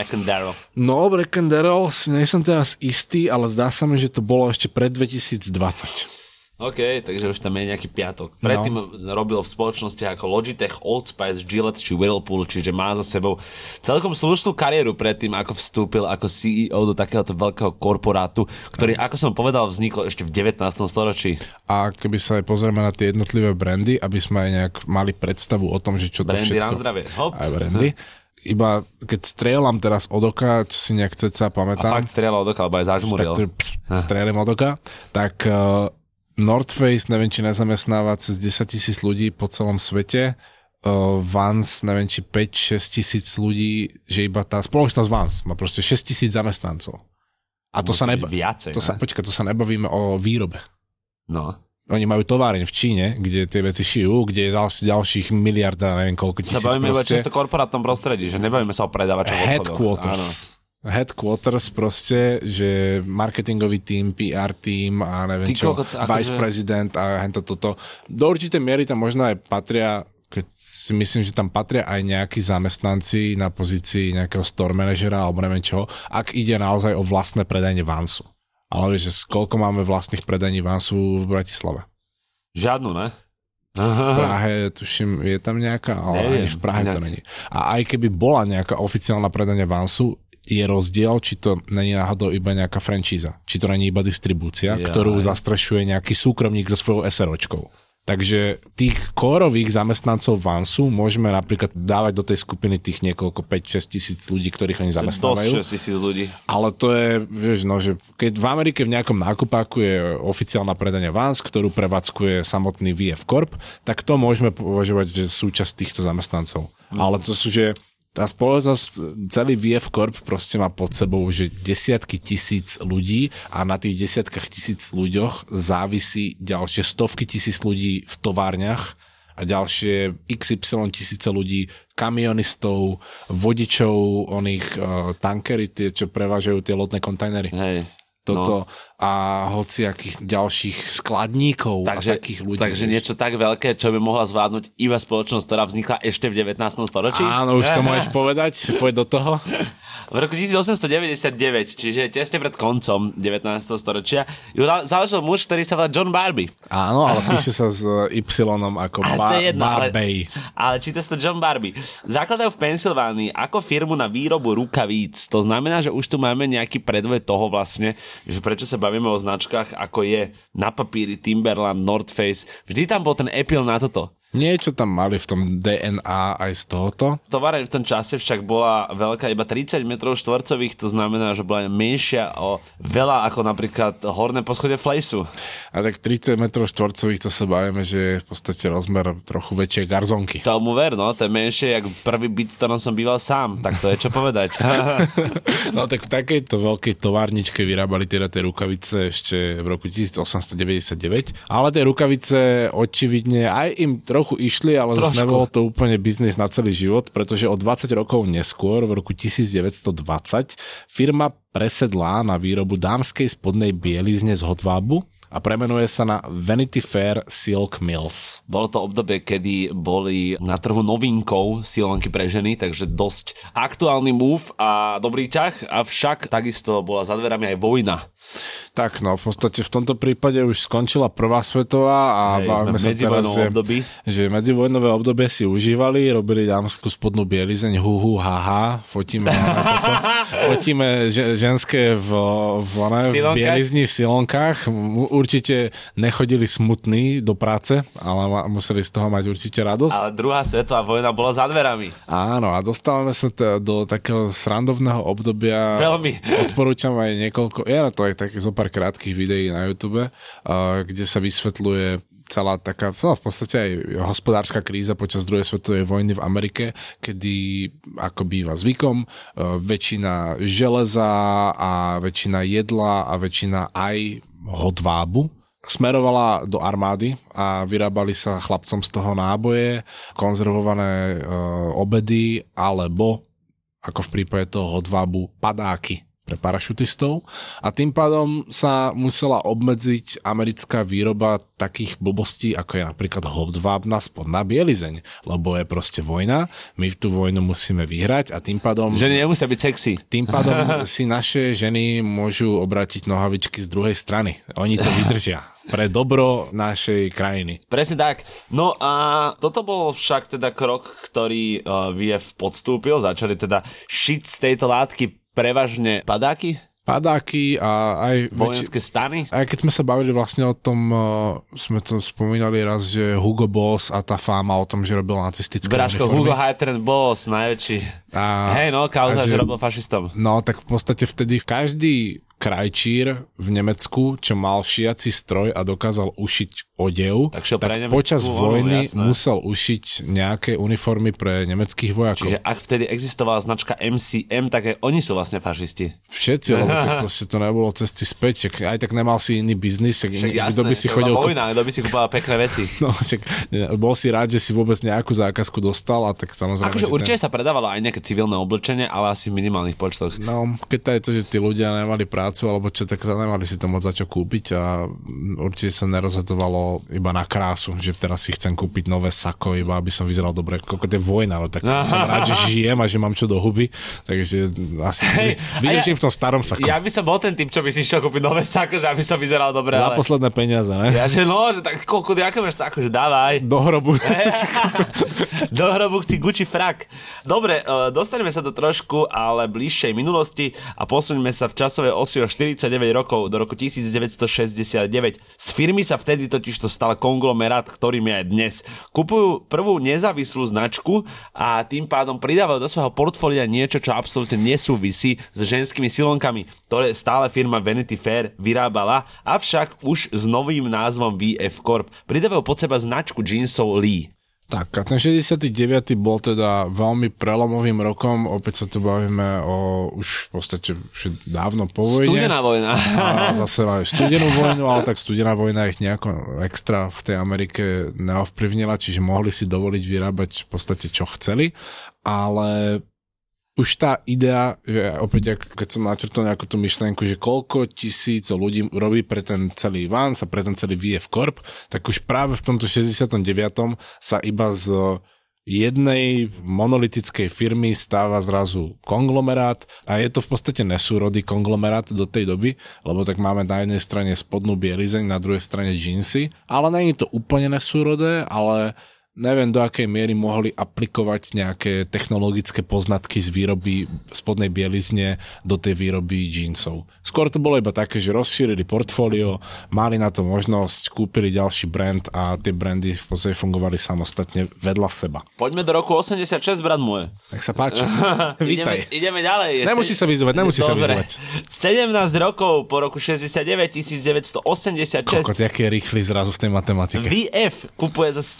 No, Black and Darrell, nie som teraz istý, ale zdá sa mi, že to bolo ešte pred 2020. OK, takže už tam je nejaký piatok. Predtým robil v spoločnosti ako Logitech, Old Spice, Gillette či Whirlpool, čiže má za sebou celkom slušnú kariéru predtým, ako vstúpil ako CEO do takéhoto veľkého korporátu, ktorý, ako som povedal, vznikol ešte v 19. storočí. A keby sa aj pozrieme na tie jednotlivé brandy, aby sme aj nejak mali predstavu o tom, že čo to brandy všetko... Brandy na zdravie. Hop. Aj brandy. Iba keď strieľam teraz od oka, čo si nejak sa pamätám... A fakt strieľal od oka, alebo aj zažmuril. Strieľam od oka, tak... North Face, neviem, či nezamestnáva cez 10 000 ľudí po celom svete. Vans, neviem, či 5-6 tisíc ľudí, že iba tá spoločnosť Vans má proste 6 000 zamestnancov. A to sa, viacej, to sa nebavíme o výrobe. No. Oni majú továreň v Číne, kde tie veci šijú, kde je ďalších miliarda, neviem koľko tisíc. Sa bavíme iba čisto korporátnom prostredí, že nebavíme sa o predávačoch obchodov. Headquarters proste, že marketingový tím, PR tím a neviem vice president a toto. Do určitej miery tam možno aj patria, keď si myslím, že tam patria aj nejakí zamestnanci na pozícii nejakého store manažera alebo neviem čo, ak ide naozaj o vlastné predajne Vansu. Ale vieš, že koľko máme vlastných predajní Vansu v Bratislave? Žiadnu, ne? V Prahe, tuším, je tam nejaká, ale ani v Prahe to není. A aj keby bola nejaká oficiálna predajňa Vansu, je rozdiel, či to není náhodou iba nejaká franchíza, či to není iba distribúcia, ktorú zastrešuje nejaký súkromník so svojou SROčkou. Takže tých kórových zamestnancov Vansu môžeme napríklad dávať do tej skupiny tých niekoľko 5-6 tisíc ľudí, ktorých oni zamestnávajú. 6 000 ľudí. Ale to je, vieš, no, že keď v Amerike v nejakom nákupáku je oficiálna predania Vans, ktorú prevádzkuje samotný VF Corp, tak to môžeme považovať, že súčasť týchto zamestnancov. Ale to sú, že tá spoločnosť, celý VF Corp proste má pod sebou, že desiatky tisíc ľudí a na tých desiatkách tisíc ľuďoch závisí ďalšie stovky tisíc ľudí v továrniach a ďalšie XY tisíce ľudí, kamionistov, vodičov, tankery, tie, čo prevážajú tie lodné kontajnery. Hej. Toto a hociakých ďalších skladníkov a takých ľudí. Takže niečo tak veľké, čo by mohla zvládnuť iba spoločnosť, ktorá vznikla ešte v 19. storočí? Áno, už to môžeš povedať, poď do toho. V roku 1899, čiže tesne pred koncom 19. storočia, ju založil muž, ktorý sa volá John Barbie. Áno, ale píše sa s Y ako Barbie. Ale číta sa to John Barbie. Zakladajú v Pensylvánii ako firmu na výrobu rukavíc. To znamená, že už tu máme nejaký predvoj toho vlastne, že prečo sa bavíme o značkách, ako je na papíri Timberland, North Face. Vždy tam bol ten appeal na toto. Niečo tam mali v tom DNA aj z tohoto. Továreň v tom čase však bola veľká, iba 30 metrov štvorcových, to znamená, že bola menšia o veľa ako napríklad horné poschodie Flejsu. A tak 30 metrov štvorcových, to sa bavíme, že je v podstate rozmer trochu väčšej garzonky. Tomu ver, no, to je menšie, jak prvý byt, v ktorom som býval sám, tak to je čo povedať. No tak v takejto veľkej továrničke vyrábali teda tie rukavice ešte v roku 1899, ale tie rukavice očividne aj im trochu išli, ale zase nebolo to úplne biznis na celý život, pretože o 20 rokov neskôr, v roku 1920, firma presedlá na výrobu dámskej spodnej bielizne z hodvábu a premenuje sa na Vanity Fair Silk Mills. Bolo to obdobie, kedy boli na trhu novinkou silonky pre ženy, takže dosť aktuálny move a dobrý ťah, avšak takisto bola za dverami aj vojna. Tak no, v podstate v tomto prípade už skončila prvá svetová a bavíme sa teraz, že medzivojnové obdobie si užívali, robili dámskú spodnú bielizeň, haha, fotíme ženské v bielizni, v silonkách. Určite nechodili smutní do práce, ale museli z toho mať určite radosť. Ale druhá svetová vojna bola za dverami. Áno, a dostávame sa do takého srandovného obdobia. Veľmi. Odporúčam aj niekoľko, to aj také zopár krátkych videí na YouTube, kde sa vysvetľuje celá taká, v podstate aj hospodárska kríza počas druhej svetovej vojny v Amerike, kedy, ako býva zvykom, väčšina železa a väčšina jedla a väčšina aj hodvábu smerovala do armády a vyrábali sa chlapcom z toho náboje, konzervované obedy alebo, ako v prípade toho hodvábu, padáky pre parašutistov a tým pádom sa musela obmedziť americká výroba takých blbostí, ako je napríklad hodvábna spodná bielizeň, lebo je proste vojna, my tú vojnu musíme vyhrať a tým pádom... Ženy nemusia byť sexy. Tým pádom si naše ženy môžu obrátiť nohavičky z druhej strany. Oni to vydržia. Pre dobro našej krajiny. Presne tak. No a toto bol však teda krok, ktorý VF podstúpil. Začali teda šiť z tejto látky prevažne padáky a aj vojenské stany. Aj keď sme sa bavili vlastne o tom, sme to spomínali raz, že Hugo Boss a tá fáma o tom, že robil nacistické Bráško, Hugo Heitren Boss, najväčší. Hej, no, kauza, že robil fašistom. No, tak v podstate vtedy každý krajčír v Nemecku, čo mal šiaci stroj a dokázal ušiť odev, tak počas vojny musel ušiť nejaké uniformy pre nemeckých vojakov. Čiže ak vtedy existovala značka MCM, tak aj oni sú vlastne fašisti. Všetci, lebo tak proste to nebolo cesty späť, aj tak nemal si iný biznis, kto by si chodil... Vojna, kto by si kúpal pekné veci. No, bol si rád, že si vôbec nejakú zákazku dostal a tak samozrejme... Akože určite sa predávalo aj nejaké civilné oblečenie, ale asi v minimálnych počtoch. No, keď je to, že tí ľudia nemali prácu alebo čo, tak sa nemali si to moc za čo kúpiť a určite sa nerozhodovalo iba na krásu, že teraz si chcem kúpiť nové sako, iba aby som vyzeral dobre. Koľko to je vojna, no tak som rád, že žijem a že mám čo do huby, takže asi vydržím v tom starom saku. Ja by som bol ten typ, čo by si išiel kúpiť nové sako, že aby som vyzeral dobre. Za posledné peniaze, ne? Ja, že no, že tak koľko, aké máš sako, že dávaj. Do hrobu. Do hrobu chci Gucci frak. Dobre, dostaneme sa do trošku, ale bližšej minulosti a posuňme sa v časovej osi o 49 rokov do roku 1969. Z firmy sa vtedy totiž to stal konglomerát, ktorým je aj dnes. Kupujú prvú nezávislú značku a tým pádom pridávajú do svojho portfólia niečo, čo absolútne nesúvisí s ženskými silonkami, ktoré stále firma Vanity Fair vyrábala, avšak už s novým názvom VF Corp. Pridávajú pod seba značku jeansov Lee. Tak a ten 69. bol teda veľmi prelomovým rokom, opäť sa tu bavíme o už v podstate dávno po vojne. Studená vojna. A zase aj studenú vojnu, ale tak studená vojna ich nejako extra v tej Amerike neovplyvnila, čiže mohli si dovoliť vyrábať v podstate čo chceli, ale už tá idea, že opäť keď som načrtol nejakú tú myšlienku, že koľko tisíc ľudí robí pre ten celý Vans a pre ten celý VF Corp, tak už práve v tomto 69. sa iba z jednej monolitickej firmy stáva zrazu konglomerát a je to v podstate nesúrodý konglomerát do tej doby, lebo tak máme na jednej strane spodnú bielizeň, na druhej strane džínsy, ale nie je to úplne nesúrodé, ale neviem, do akej miery mohli aplikovať nejaké technologické poznatky z výroby spodnej bielizne do tej výroby džínsov. Skôr to bolo iba také, že rozšírili portfólio, mali na to možnosť, kúpili ďalší brand a tie brandy v podstate fungovali samostatne vedľa seba. Poďme do roku 86, brat môj. Nech sa páči. Vítaj. Ideme ďalej. Nemusí sa vyzvať, 17 rokov po roku 69, 1986. Koľko, jaký je rýchly zrazu v tej matematike. VF kupuje za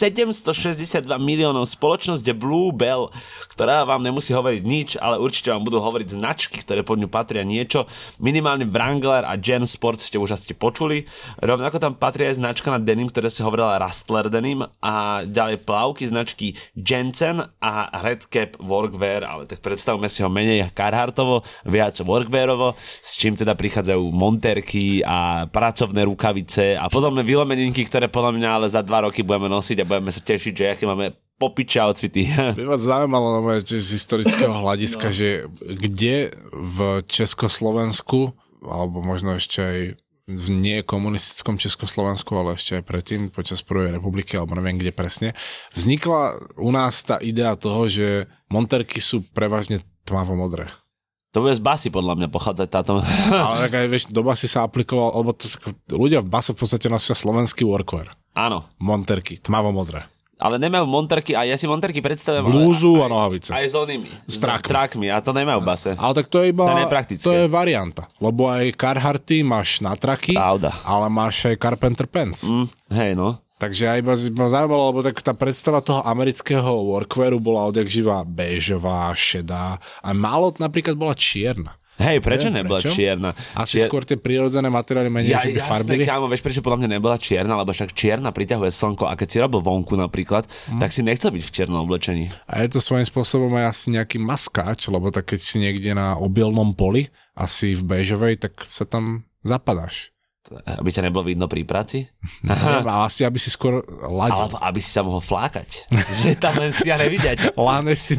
762 miliónov spoločnosť Blue Bell, ktorá vám nemusí hovoriť nič, ale určite vám budú hovoriť značky, ktoré pod ňu patria niečo. Minimálne Wrangler a Gen Sport ste už asi počuli. Rovnako tam patrí aj značka na denim, ktorá sa hovorila Rustler denim a ďalej plavky značky Jensen a Redcap Workwear, ale tak predstavme si ho menej Carhartovo, viac workwearovo, s čím teda prichádzajú monterky a pracovné rukavice a podobné vylomeninky, ktoré podľa mňa ale za 2 roky budeme nosiť a budeme sa tešiť, že aké máme popiče outfity. By ma zaujímalo z historického hľadiska, že kde v Československu, alebo možno ešte aj v nie komunistickom Československu, ale ešte aj predtým, počas prvej republiky, alebo neviem kde presne, vznikla u nás tá idea toho, že monterky sú prevažne tmavo-modré. To bude z basy podľa mňa pochádzať táto. Ale tak aj vieš, do basy sa aplikoval, lebo to, ľudia v base v podstate nosia slovenský workwear. Áno. Monterky, tmavo-modré. Ale nemajú monterky, a ja si monterky predstavujem. Blúzu a nohavice. Aj s onými. S trakmi. A to nemajú v base. Ale tak to je iba, to je varianta. Lebo aj Carharty máš na traky, pravda, ale máš aj Carpenter Pants. Hej no. Takže aj iba zaujímalo, lebo tak tá predstava toho amerického workwearu bola odjak živá béžová, šedá a málo napríklad bola čierna. Hej, prečo nebola čierna? Asi skôr tie prírodzené materiály menej, že by farbili. Jasné, kámo, vieš, prečo podľa mňa nebola čierna, lebo však čierna priťahuje slnko a keď si robil vonku napríklad, tak si nechcel byť v čiernom oblečení. A je to svojím spôsobom aj asi nejaký maskáč, lebo tak keď si niekde na obilnom poli, asi v bežovej, tak sa tam zapadáš. Aby ťa nebolo vidno pri práci? Neviem, asi aby si skôr ladil. Alebo aby si sa mohol flákať. Že tam len si ja nevidieť. Láneš si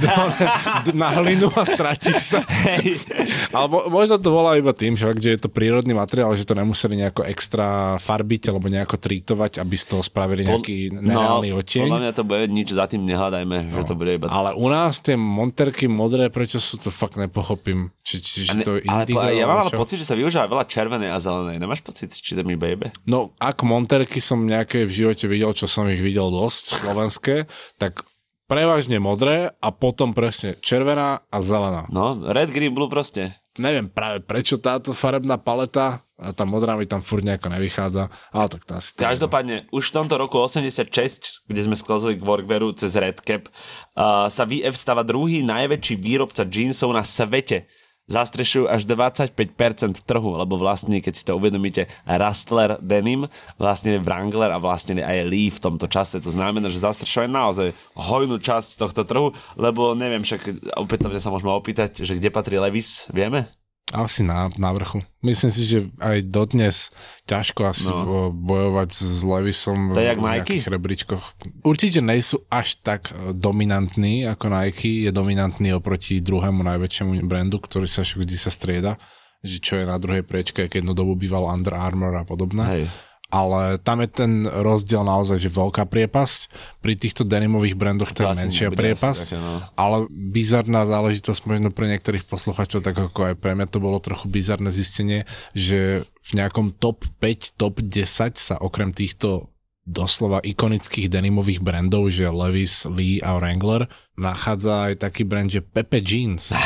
na hlinu a stratíš sa. Hej. Alebo možno to volá iba tým, že je to prírodný materiál, že to nemuseli nejako extra farbiť alebo nejako trítovať, aby z toho spravili nejaký nereálny odtieň. Podľa mňa to bude nič, za tým nehľadajme, že to bude iba... Ale u nás tie monterky modré, prečo sú to fakt nepochopím. Či to indigo, ja mám pocit, že sa využíva veľa červenej a zelenej. Nemáš pocit? Či to mi bejbe? No, ak monterky som nejaké v živote videl, čo som ich videl dosť, slovenské, tak prevažne modré a potom presne červená a zelená. No, red, green, blue proste. Neviem práve prečo táto farebná paleta a tá modrá mi tam furt nejako nevychádza, ale tak to asi... Každopádne, už v tomto roku 86, kde sme sklzli k workwearu cez Redcap, sa VF stáva druhý najväčší výrobca džínsov na svete. Zastrešujú až 25% trhu, lebo vlastne, keď si to uvedomíte, Rustler Denim, vlastne Wrangler a vlastne aj Lee v tomto čase. To znamená, že zastrešujú naozaj hojnú časť tohto trhu, lebo neviem, však opätovne sa môžeme opýtať, že kde patrí Levi's, vieme? Asi na vrchu. Myslím si, že aj dodnes ťažko asi bojovať s Levisom v nejakých rebríčkoch. Určite nejsú až tak dominantní ako Nike. Je dominantný oproti druhému najväčšiemu brandu, ktorý sa vždy sa strieda. Že čo je na druhej priečke, keď jednu dobu býval Under Armour a podobné. Hej. Ale tam je ten rozdiel naozaj, že veľká priepasť. Pri týchto denimových brandoch to je menšia priepasť. Ale bizarná záležitosť možno pre niektorých posluchačov, tak ako aj pre mňa to bolo trochu bizarné zistenie, že v nejakom top 5, top 10 sa okrem týchto doslova ikonických denimových brandov, že Levi's, Lee a Wrangler, nachádza aj taký brand, že Pepe Jeans.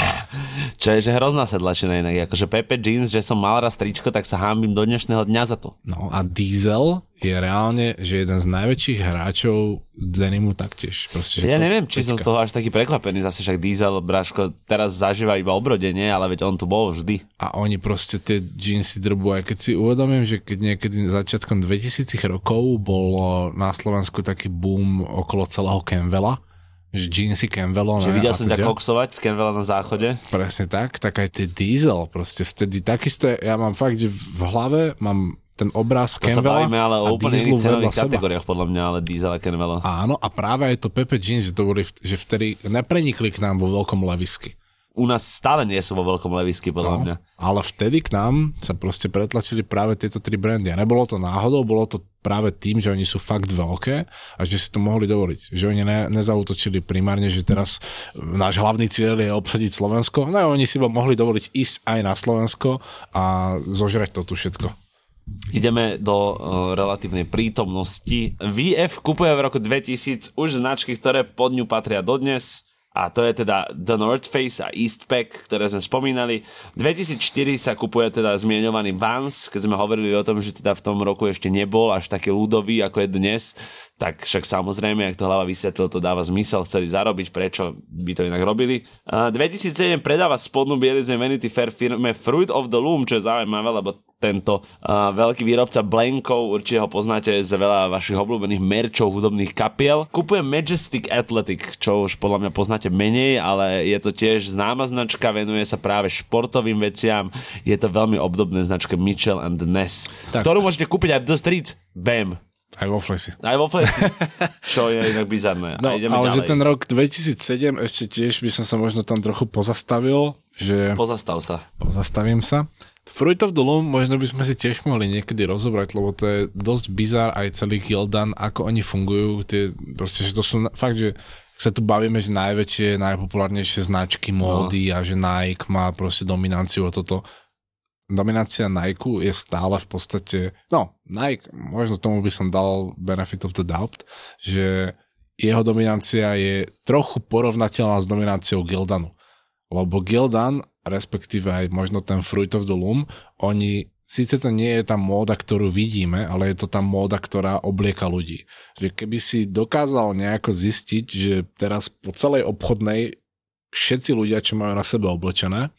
Čo je, že hrozná sedlačina inak. Akože Pepe Jeans, že som mal raz tričko, tak sa hámbim do dnešného dňa za to. No a Diesel je reálne, že jeden z najväčších hráčov denimu taktiež. Proste, ja neviem, či som z toho až taký prekvapený. Zase však Diesel, Braško, teraz zažíva iba obrodenie, ale veď on tu bol vždy. A oni proste tie jeansy drbu. Aj keď si uvedomím, že keď niekedy začiatkom 2000 rokov bol na Slovensku taký boom okolo celého Kenvela, že jeansy Kenvelo. Že videl som ťa koksovať v Kenvela na záchode. Presne tak aj tie Diesel proste vtedy takisto, ja mám fakt, že v hlave mám ten obraz Kenvela. To sa bavíme ale o úplne iných cenových kategóriách podľa mňa, ale Diesel a Kenvelo. Áno, a práve aj to Pepe Jeans, že to boli, že vtedy neprenikli k nám vo veľkom Levisky. U nás stále nie sú vo veľkom Levisky, podľa mňa. Ale vtedy k nám sa proste pretlačili práve tieto tri brandy. A nebolo to náhodou, bolo to práve tým, že oni sú fakt veľké a že si to mohli dovoliť. Že oni nezautočili primárne, že teraz náš hlavný cieľ je obsadiť Slovensko. No oni si mohli dovoliť ísť aj na Slovensko a zožrať to tu všetko. Ideme do relatívnej prítomnosti. VF kupuje v roku 2000 už značky, ktoré pod ňu patria dodnes. A to je teda The North Face a Eastpak, ktoré sme spomínali. V 2004 sa kupuje teda zmieňovaný Vans, keď sme hovorili o tom, že teda v tom roku ešte nebol až taký ľudový, ako je dnes. Tak však samozrejme, ak to hlava vysvetlil, to dáva zmysel, chceli zarobiť, prečo by to inak robili. 2007 predáva spodnú bielizne Vanity Fair firme Fruit of the Loom, čo je zaujímavé, lebo tento veľký výrobca Blankov, určite ho poznáte z veľa vašich obľúbených merčov hudobných kapiel. Kupuje Majestic Athletic, čo už podľa mňa poznáte menej, ale je to tiež známa značka, venuje sa práve športovým veciam. Je to veľmi obdobné značke Mitchell & Ness, ktorú môžete kúpiť aj v The Street. Bam. Aj vo Flexi. Čo je inak bizarné. No, ale ďalej. Že ten rok 2007 ešte tiež by som sa možno tam trochu pozastavil. Pozastavím sa. Fruit of the Loom možno by sme si tiež mohli niekedy rozobrať, lebo to je dosť bizár aj celý Gildan, ako oni fungujú. Proste, že to sú fakt, že sa tu bavíme, že najväčšie, najpopulárnejšie značky módy a že Nike má proste dominanciu o toto. Dominancia Nike je stále v podstate, Nike, možno tomu by som dal benefit of the doubt, že jeho dominancia je trochu porovnateľná s dominanciou Gildanu. Lebo Gildan, respektíve aj možno ten Fruit of the Loom, síce to nie je tá móda, ktorú vidíme, ale je to tá móda, ktorá oblieka ľudí. Že keby si dokázal nejako zistiť, že teraz po celej obchodnej všetci ľudia, čo majú na sebe oblečené,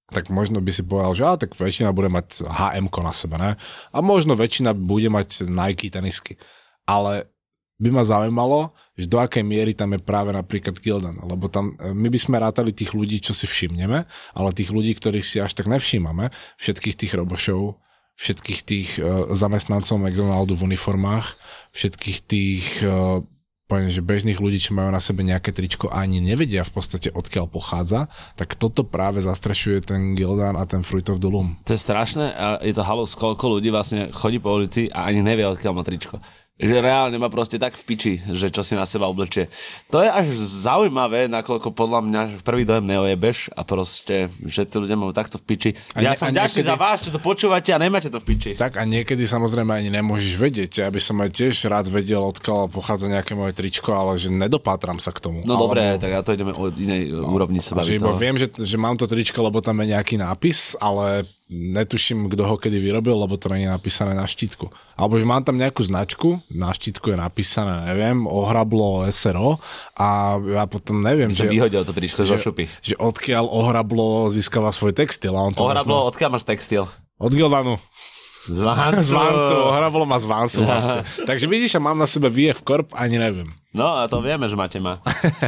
tak možno by si povedal, že tak väčšina bude mať HM-ko na sebe, ne? A možno väčšina bude mať Nike tenisky. Ale by ma zaujímalo, že do akej miery tam je práve napríklad Gildan, lebo tam my by sme rátali tých ľudí, čo si všimneme, ale tých ľudí, ktorých si až tak nevšímame, všetkých tých robošov, všetkých tých zamestnancov McDonaldu v uniformách, všetkých tých poviem, že bežných ľudí, čo majú na sebe nejaké tričko a ani nevedia v podstate odkiaľ pochádza, tak toto práve zastrešuje ten Gildan a ten Fruit of the Loom. To je strašné a je to halus, koľko ľudí vlastne chodí po ulici a ani nevie odkiaľ má tričko. Že reálne ma proste tak v piči, že čo si na seba oblečie. To je až zaujímavé, nakoľko podľa mňa v prvý dojem neojebeš a proste, že tí ľudia majú takto v piči. Ja som ďačný za vás, čo to počúvate a nemáte to v piči. Tak a niekedy samozrejme ani nemôžeš vedieť. Ja by som aj tiež rád vedel, odkiaľ pochádza nejaké moje tričko, ale že nedopátram sa k tomu. No dobre, tak ja to ideme o inej úrovni sa baviť. Iba viem, že mám to tričko, lebo tam je nejaký nápis, ale netuším, kto ho kedy vyrobil, lebo to nie je napísané na štítku. Alebo že mám tam nejakú značku, na štítku je napísané, neviem, Ohrablo SRO a ja potom neviem, že vyhodil to tričko zo šupy. Že odkiaľ Ohrablo získava svoj textil. A on to Ohrablo, odkiaľ máš textil? Od Gildanu. Z Vansu. Ohrablo má z Vansu vlastne. Takže vidíš, a mám na sebe VF Corp, ani neviem. No a to vieme, že máte ma.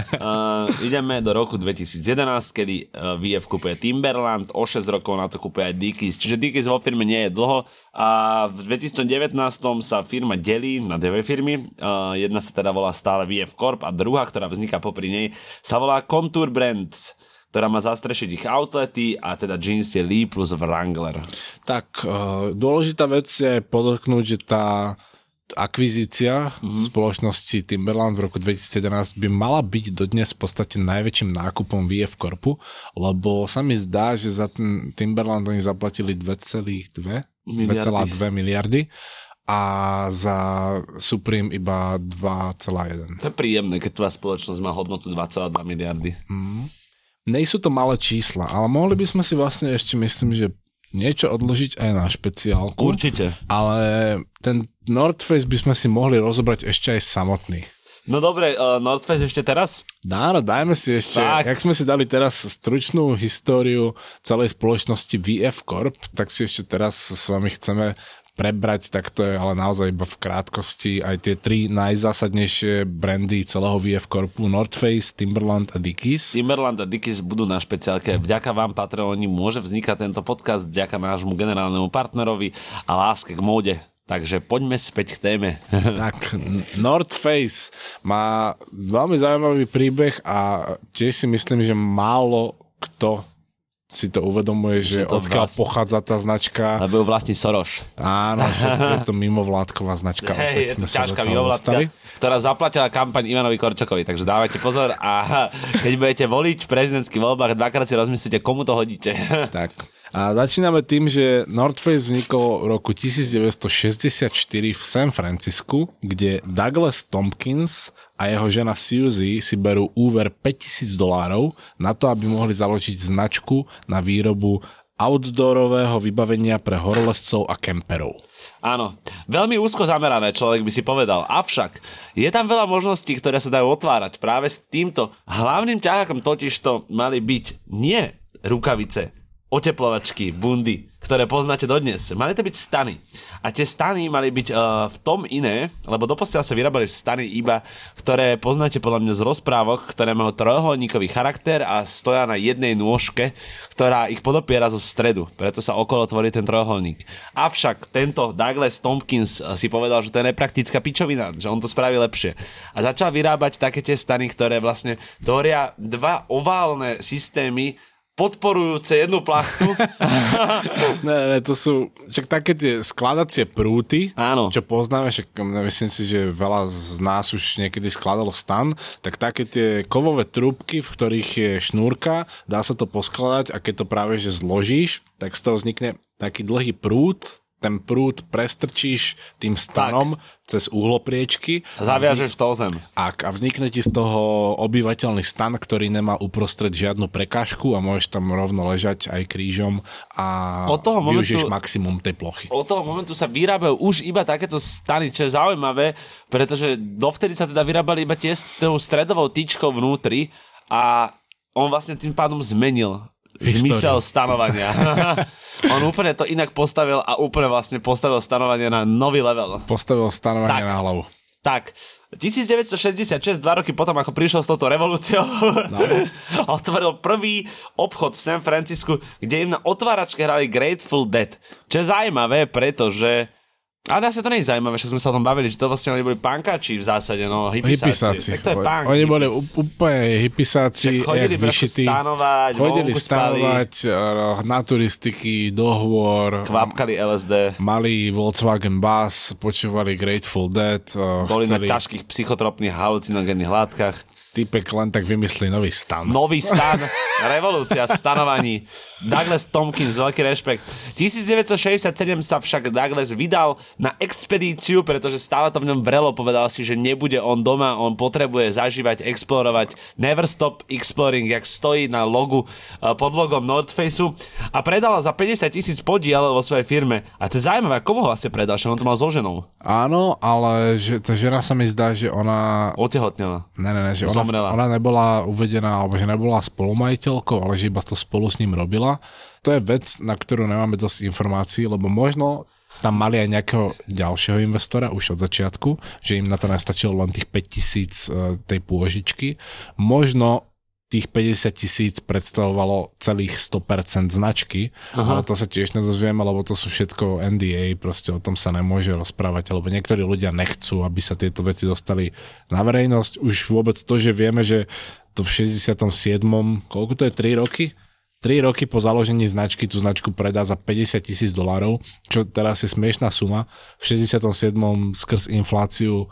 Ideme do roku 2011, kedy VF kupuje Timberland, o 6 rokov na to kupuje aj Dickies. Čiže Dickies vo firme nie je dlho a v 2019 sa firma delí na dve firmy. Jedna sa teda volá stále VF Corp a druhá, ktorá vzniká popri nej, sa volá Contour Brands, ktorá má zastrešiť ich outlety a teda jeans je Lee plus Wrangler. Tak, dôležitá vec je podotknúť, že tá akvizícia spoločnosti Timberland v roku 2017 by mala byť dodnes v podstate najväčším nákupom VF Corpu, lebo sa mi zdá, že za ten Timberland oni zaplatili 2,2 miliardy a za Supreme iba 2,1. To je príjemné, keď tvoja spoločnosť má hodnotu 2,2 miliardy. Nejsú to malé čísla, ale mohli by sme si vlastne ešte, myslím, že niečo odložiť aj na špeciálku. Určite. Ale ten North Face by sme si mohli rozobrať ešte aj samotný. No dobre, North Face ešte teraz? Dáno, dajme si ešte, jak sme si dali teraz stručnú históriu celej spoločnosti VF Corp, tak si ešte teraz s vami chceme prebrať, tak to je ale naozaj iba v krátkosti aj tie tri najzásadnejšie brandy celého VF Corpu, North Face, Timberland a Dickies. Timberland a Dickies budú na špeciálke. Vďaka vám, Patreoni, môže vznikať tento podcast vďaka nášmu generálnemu partnerovi a láske k móde. Takže poďme späť k téme. Tak, North Face má veľmi zaujímavý príbeh a tiež si myslím, že málo kto si to uvedomuje, že odkiaľ pochádza tá značka. Lebo ju vlastní Soros. Áno, že je to mimovládková značka. Je to ťažká mimovládka, ktorá zaplatila kampaň Ivanovi Korčokovi, takže dávajte pozor a keď budete voliť v prezidentských voľbách, dvakrát si rozmyslíte, komu to hodíte. Tak. A začíname tým, že North Face vznikol v roku 1964 v San Francisku, kde Douglas Tompkins a jeho žena Suzy si berú úver $5,000 na to, aby mohli založiť značku na výrobu outdoorového vybavenia pre horolezcov a kemperov. Áno, veľmi úzko zamerané, človek by si povedal. Avšak je tam veľa možností, ktoré sa dajú otvárať. Práve s týmto hlavným ťahákom totižto mali byť nie rukavice, oteplovačky, bundy, ktoré poznáte dodnes. Mali to byť stany. A tie stany mali byť v tom iné, lebo doposiaľ sa vyrábali stany iba, ktoré poznáte podľa mňa z rozprávok, ktoré majú trojuholníkový charakter a stoja na jednej nôžke, ktorá ich podopiera zo stredu. Preto sa okolo tvorí ten trojuholník. Avšak tento Douglas Tompkins si povedal, že to je nepraktická pičovina, že on to spraví lepšie. A začal vyrábať také tie stany, ktoré vlastne tvoria dva oválne systémy podporujúce jednu plachtu. Ne, to sú však také tie skladacie prúty, áno, čo poznáme, však myslím si, že veľa z nás už niekedy skladalo stan, tak také tie kovové trúbky, v ktorých je šnúrka, dá sa to poskladať a keď to práve že zložíš, tak z toho vznikne taký dlhý prúd, ten prúd prestrčíš tým stanom cez uhlopriečky. Zaviažeš to o zem. A vznikne ti z toho obyvateľný stan, ktorý nemá uprostred žiadnu prekážku a môžeš tam rovno ležať aj krížom a využiješ maximum tej plochy. Od toho momentu sa vyrábajú už iba takéto stany, čo je zaujímavé, pretože dovtedy sa teda vyrábali iba tie s tou stredovou tyčkou vnútri a on vlastne tým pádom zmenil zmysel stanovania. On úplne to inak postavil a úplne vlastne postavil stanovanie na nový level. Postavil stanovanie na hlavu. Tak, 1966, 2 roky potom, ako prišiel s touto revolúciou, otvoril prvý obchod v San Francisku, kde im na otváračke hrali Grateful Dead. Čo je zaujímavé, pretože... Ale asi to nie je zaujímavé, že sme sa o tom bavili, že to vlastne oni boli punkáči v zásade, no hippisáci. Tak to je punk. Oni boli úplne hippisáci, chodili vyšití. Chodili stanovať na turistiky, dohovor. Kvapkali LSD. Mali Volkswagen Bus, počúvali Grateful Dead. Boli na ťažkých psychotropných halucinogénnych látkach. Typek len tak vymyslí nový stan. Nový stan, revolúcia v stanovaní. Douglas Tompkins, veľký rešpekt. 1967 sa však Douglas vydal na expedíciu, pretože stále to v ňom vrelo. Povedal si, že nebude on doma, on potrebuje zažívať, explorovať. Never Stop Exploring, jak stojí na logu pod logom North Faceu. A predal za 50,000 podiel vo svojej firme. A to je zaujímavé, komu ho vlastne predal, že on to mal so ženou. Áno, ale že tá žena sa mi zdá, že ona... Otehotnela. Ne, že ona nebola uvedená, alebo že nebola spolumajiteľkou, ale že iba to spolu s ním robila. To je vec, na ktorú nemáme dosť informácií, lebo možno tam mali aj nejakého ďalšieho investora už od začiatku, že im na to nestačilo len tých 5,000 tej pôžičky. Možno tých 50,000 predstavovalo celých 100% značky, ale to sa tiež nedozvieme, lebo to sú všetko NDA, proste o tom sa nemôže rozprávať, lebo niektorí ľudia nechcú, aby sa tieto veci dostali na verejnosť. Už vôbec to, že vieme, že to v 67. koľko to je, 3 roky? 3 roky po založení značky tú značku predá za $50,000, čo teraz je smiešná suma. V 67. skrz infláciu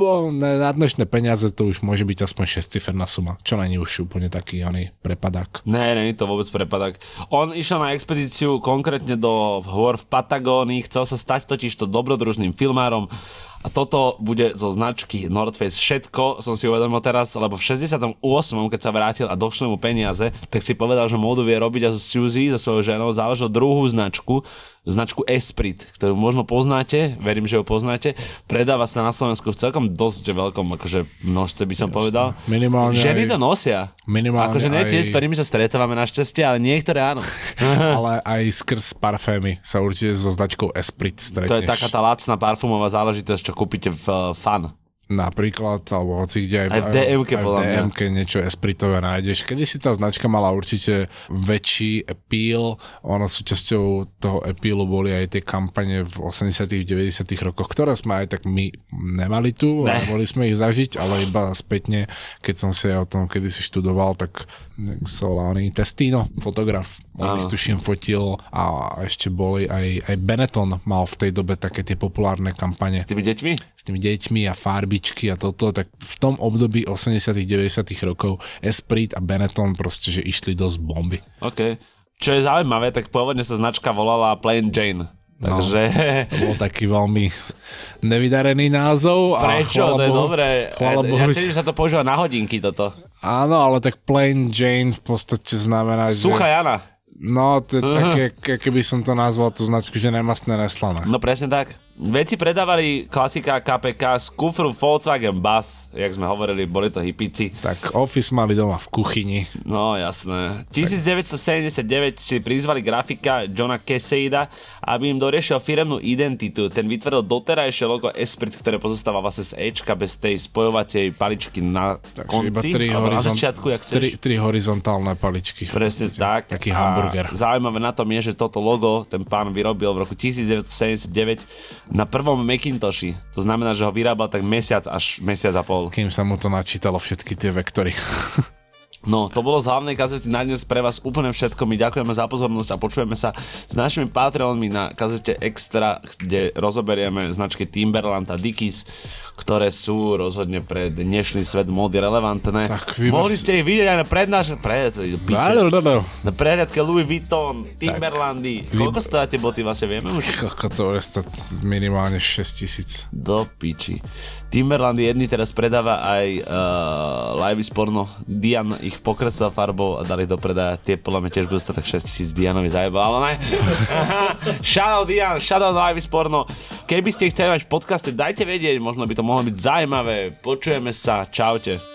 na dnešné peniaze to už môže byť aspoň 6-ciferná suma, čo není už úplne taký prepadák. Nie to vôbec prepadák. On išiel na expedíciu konkrétne do hôr v Patagónii, chcel sa stať totižto dobrodružným filmárom a toto bude zo značky North Face. Všetko som si uvedomil teraz, lebo v 68. keď sa vrátil a došli mu peniaze, tak si povedal, že módu vie robiť a so Suzy, so svojou ženou, založil druhú značku Esprit, ktorú možno poznáte, verím, že ju poznáte. Predáva sa na Slovensku v celkom dosť veľkom množstve, by som povedal. Minimálne ženy to nosia. Minimálne akože nie tie, s ktorými sa stretávame našťastie, ale niektoré áno. Ale aj skrz parfémy sa určite so značkou Esprit stretneš. To je taká tá lacná parfumová záležitosť, čo kúpite v Fun. Napríklad, alebo hoci kde aj v DM-ke, aj v DM-ke niečo espritové nájdeš. Kedy si tá značka mala určite väčší appeal, ono súčasťou toho appealu boli aj tie kampane v 80 90 rokoch, ktoré sme aj tak my nemali tu, a mohli sme ich zažiť, ale iba spätne, keď som si o tom kedysi študoval, tak Solani Testino, fotograf, on ich tuším fotil a ešte boli aj Benetton mal v tej dobe také tie populárne kampane. S tými deťmi? S tými deťmi a farbičky a toto, tak v tom období 80 90 rokov Esprit a Benetton proste, že išli dosť bomby. OK. Čo je zaujímavé, tak pôvodne sa značka volala Plain Jane. Takže... to bol taký veľmi nevydarený názov. Prečo? To je dobré. Ja cítim, že sa to používa na hodinky toto. Áno, ale tak Plain Jane v podstate znamená, Suchá Jana. No, to je také, keby som to nazval tú značku, že nemastné neslané. No presne tak. Veci predávali klasika KPK z kufru Volkswagen Bus, jak sme hovorili, boli to hippíci. Tak Office mali doma v kuchyni. No jasné. 1979 si prizvali grafika Johna Caseida, aby im doriešil firemnú identitu. Ten vytvoril doterajšie logo Esprit, ktoré pozostáva vlastne z Ečka bez tej spojovacej paličky na konci. Iba na začiatku, jak chceš. Tri horizontálne paličky. Presne tak. Taký hamburger. Zaujímavé na tom je, že toto logo ten pán vyrobil v roku 1979 na prvom Macintoshi. To znamená, že ho vyrábal tak mesiac až mesiac a pol. Kým sa mu to načítalo všetky tie vektory. No, to bolo z hlavnej kazety na dnes pre vás úplne všetko. My ďakujeme za pozornosť a počujeme sa s našimi Patreonmi na kazete Extra, kde rozoberieme značky Timberland a Dickies, ktoré sú rozhodne pre dnešný svet módy relevantné. Mohli ste ich vidieť aj na na prehliadke Louis Vuitton, Timberlandy. Koľko stojí tie boty vlastne vieme už? Koľko to je stať minimálne 6,000. Do piči. Timberlandy jedný teraz predáva aj Live Porno. Dian ich pokreslil farbou a dali do predaja. Tie podľa mňa tiež budú stať tak 6,000 Dianovi zajebal, ale ne. Shoutout Dian, shoutout Live Porno. Keby ste chceli mať v podcaste, dajte vedieť, možno by to mohlo byť zaujímavé. Počujeme sa, čaute.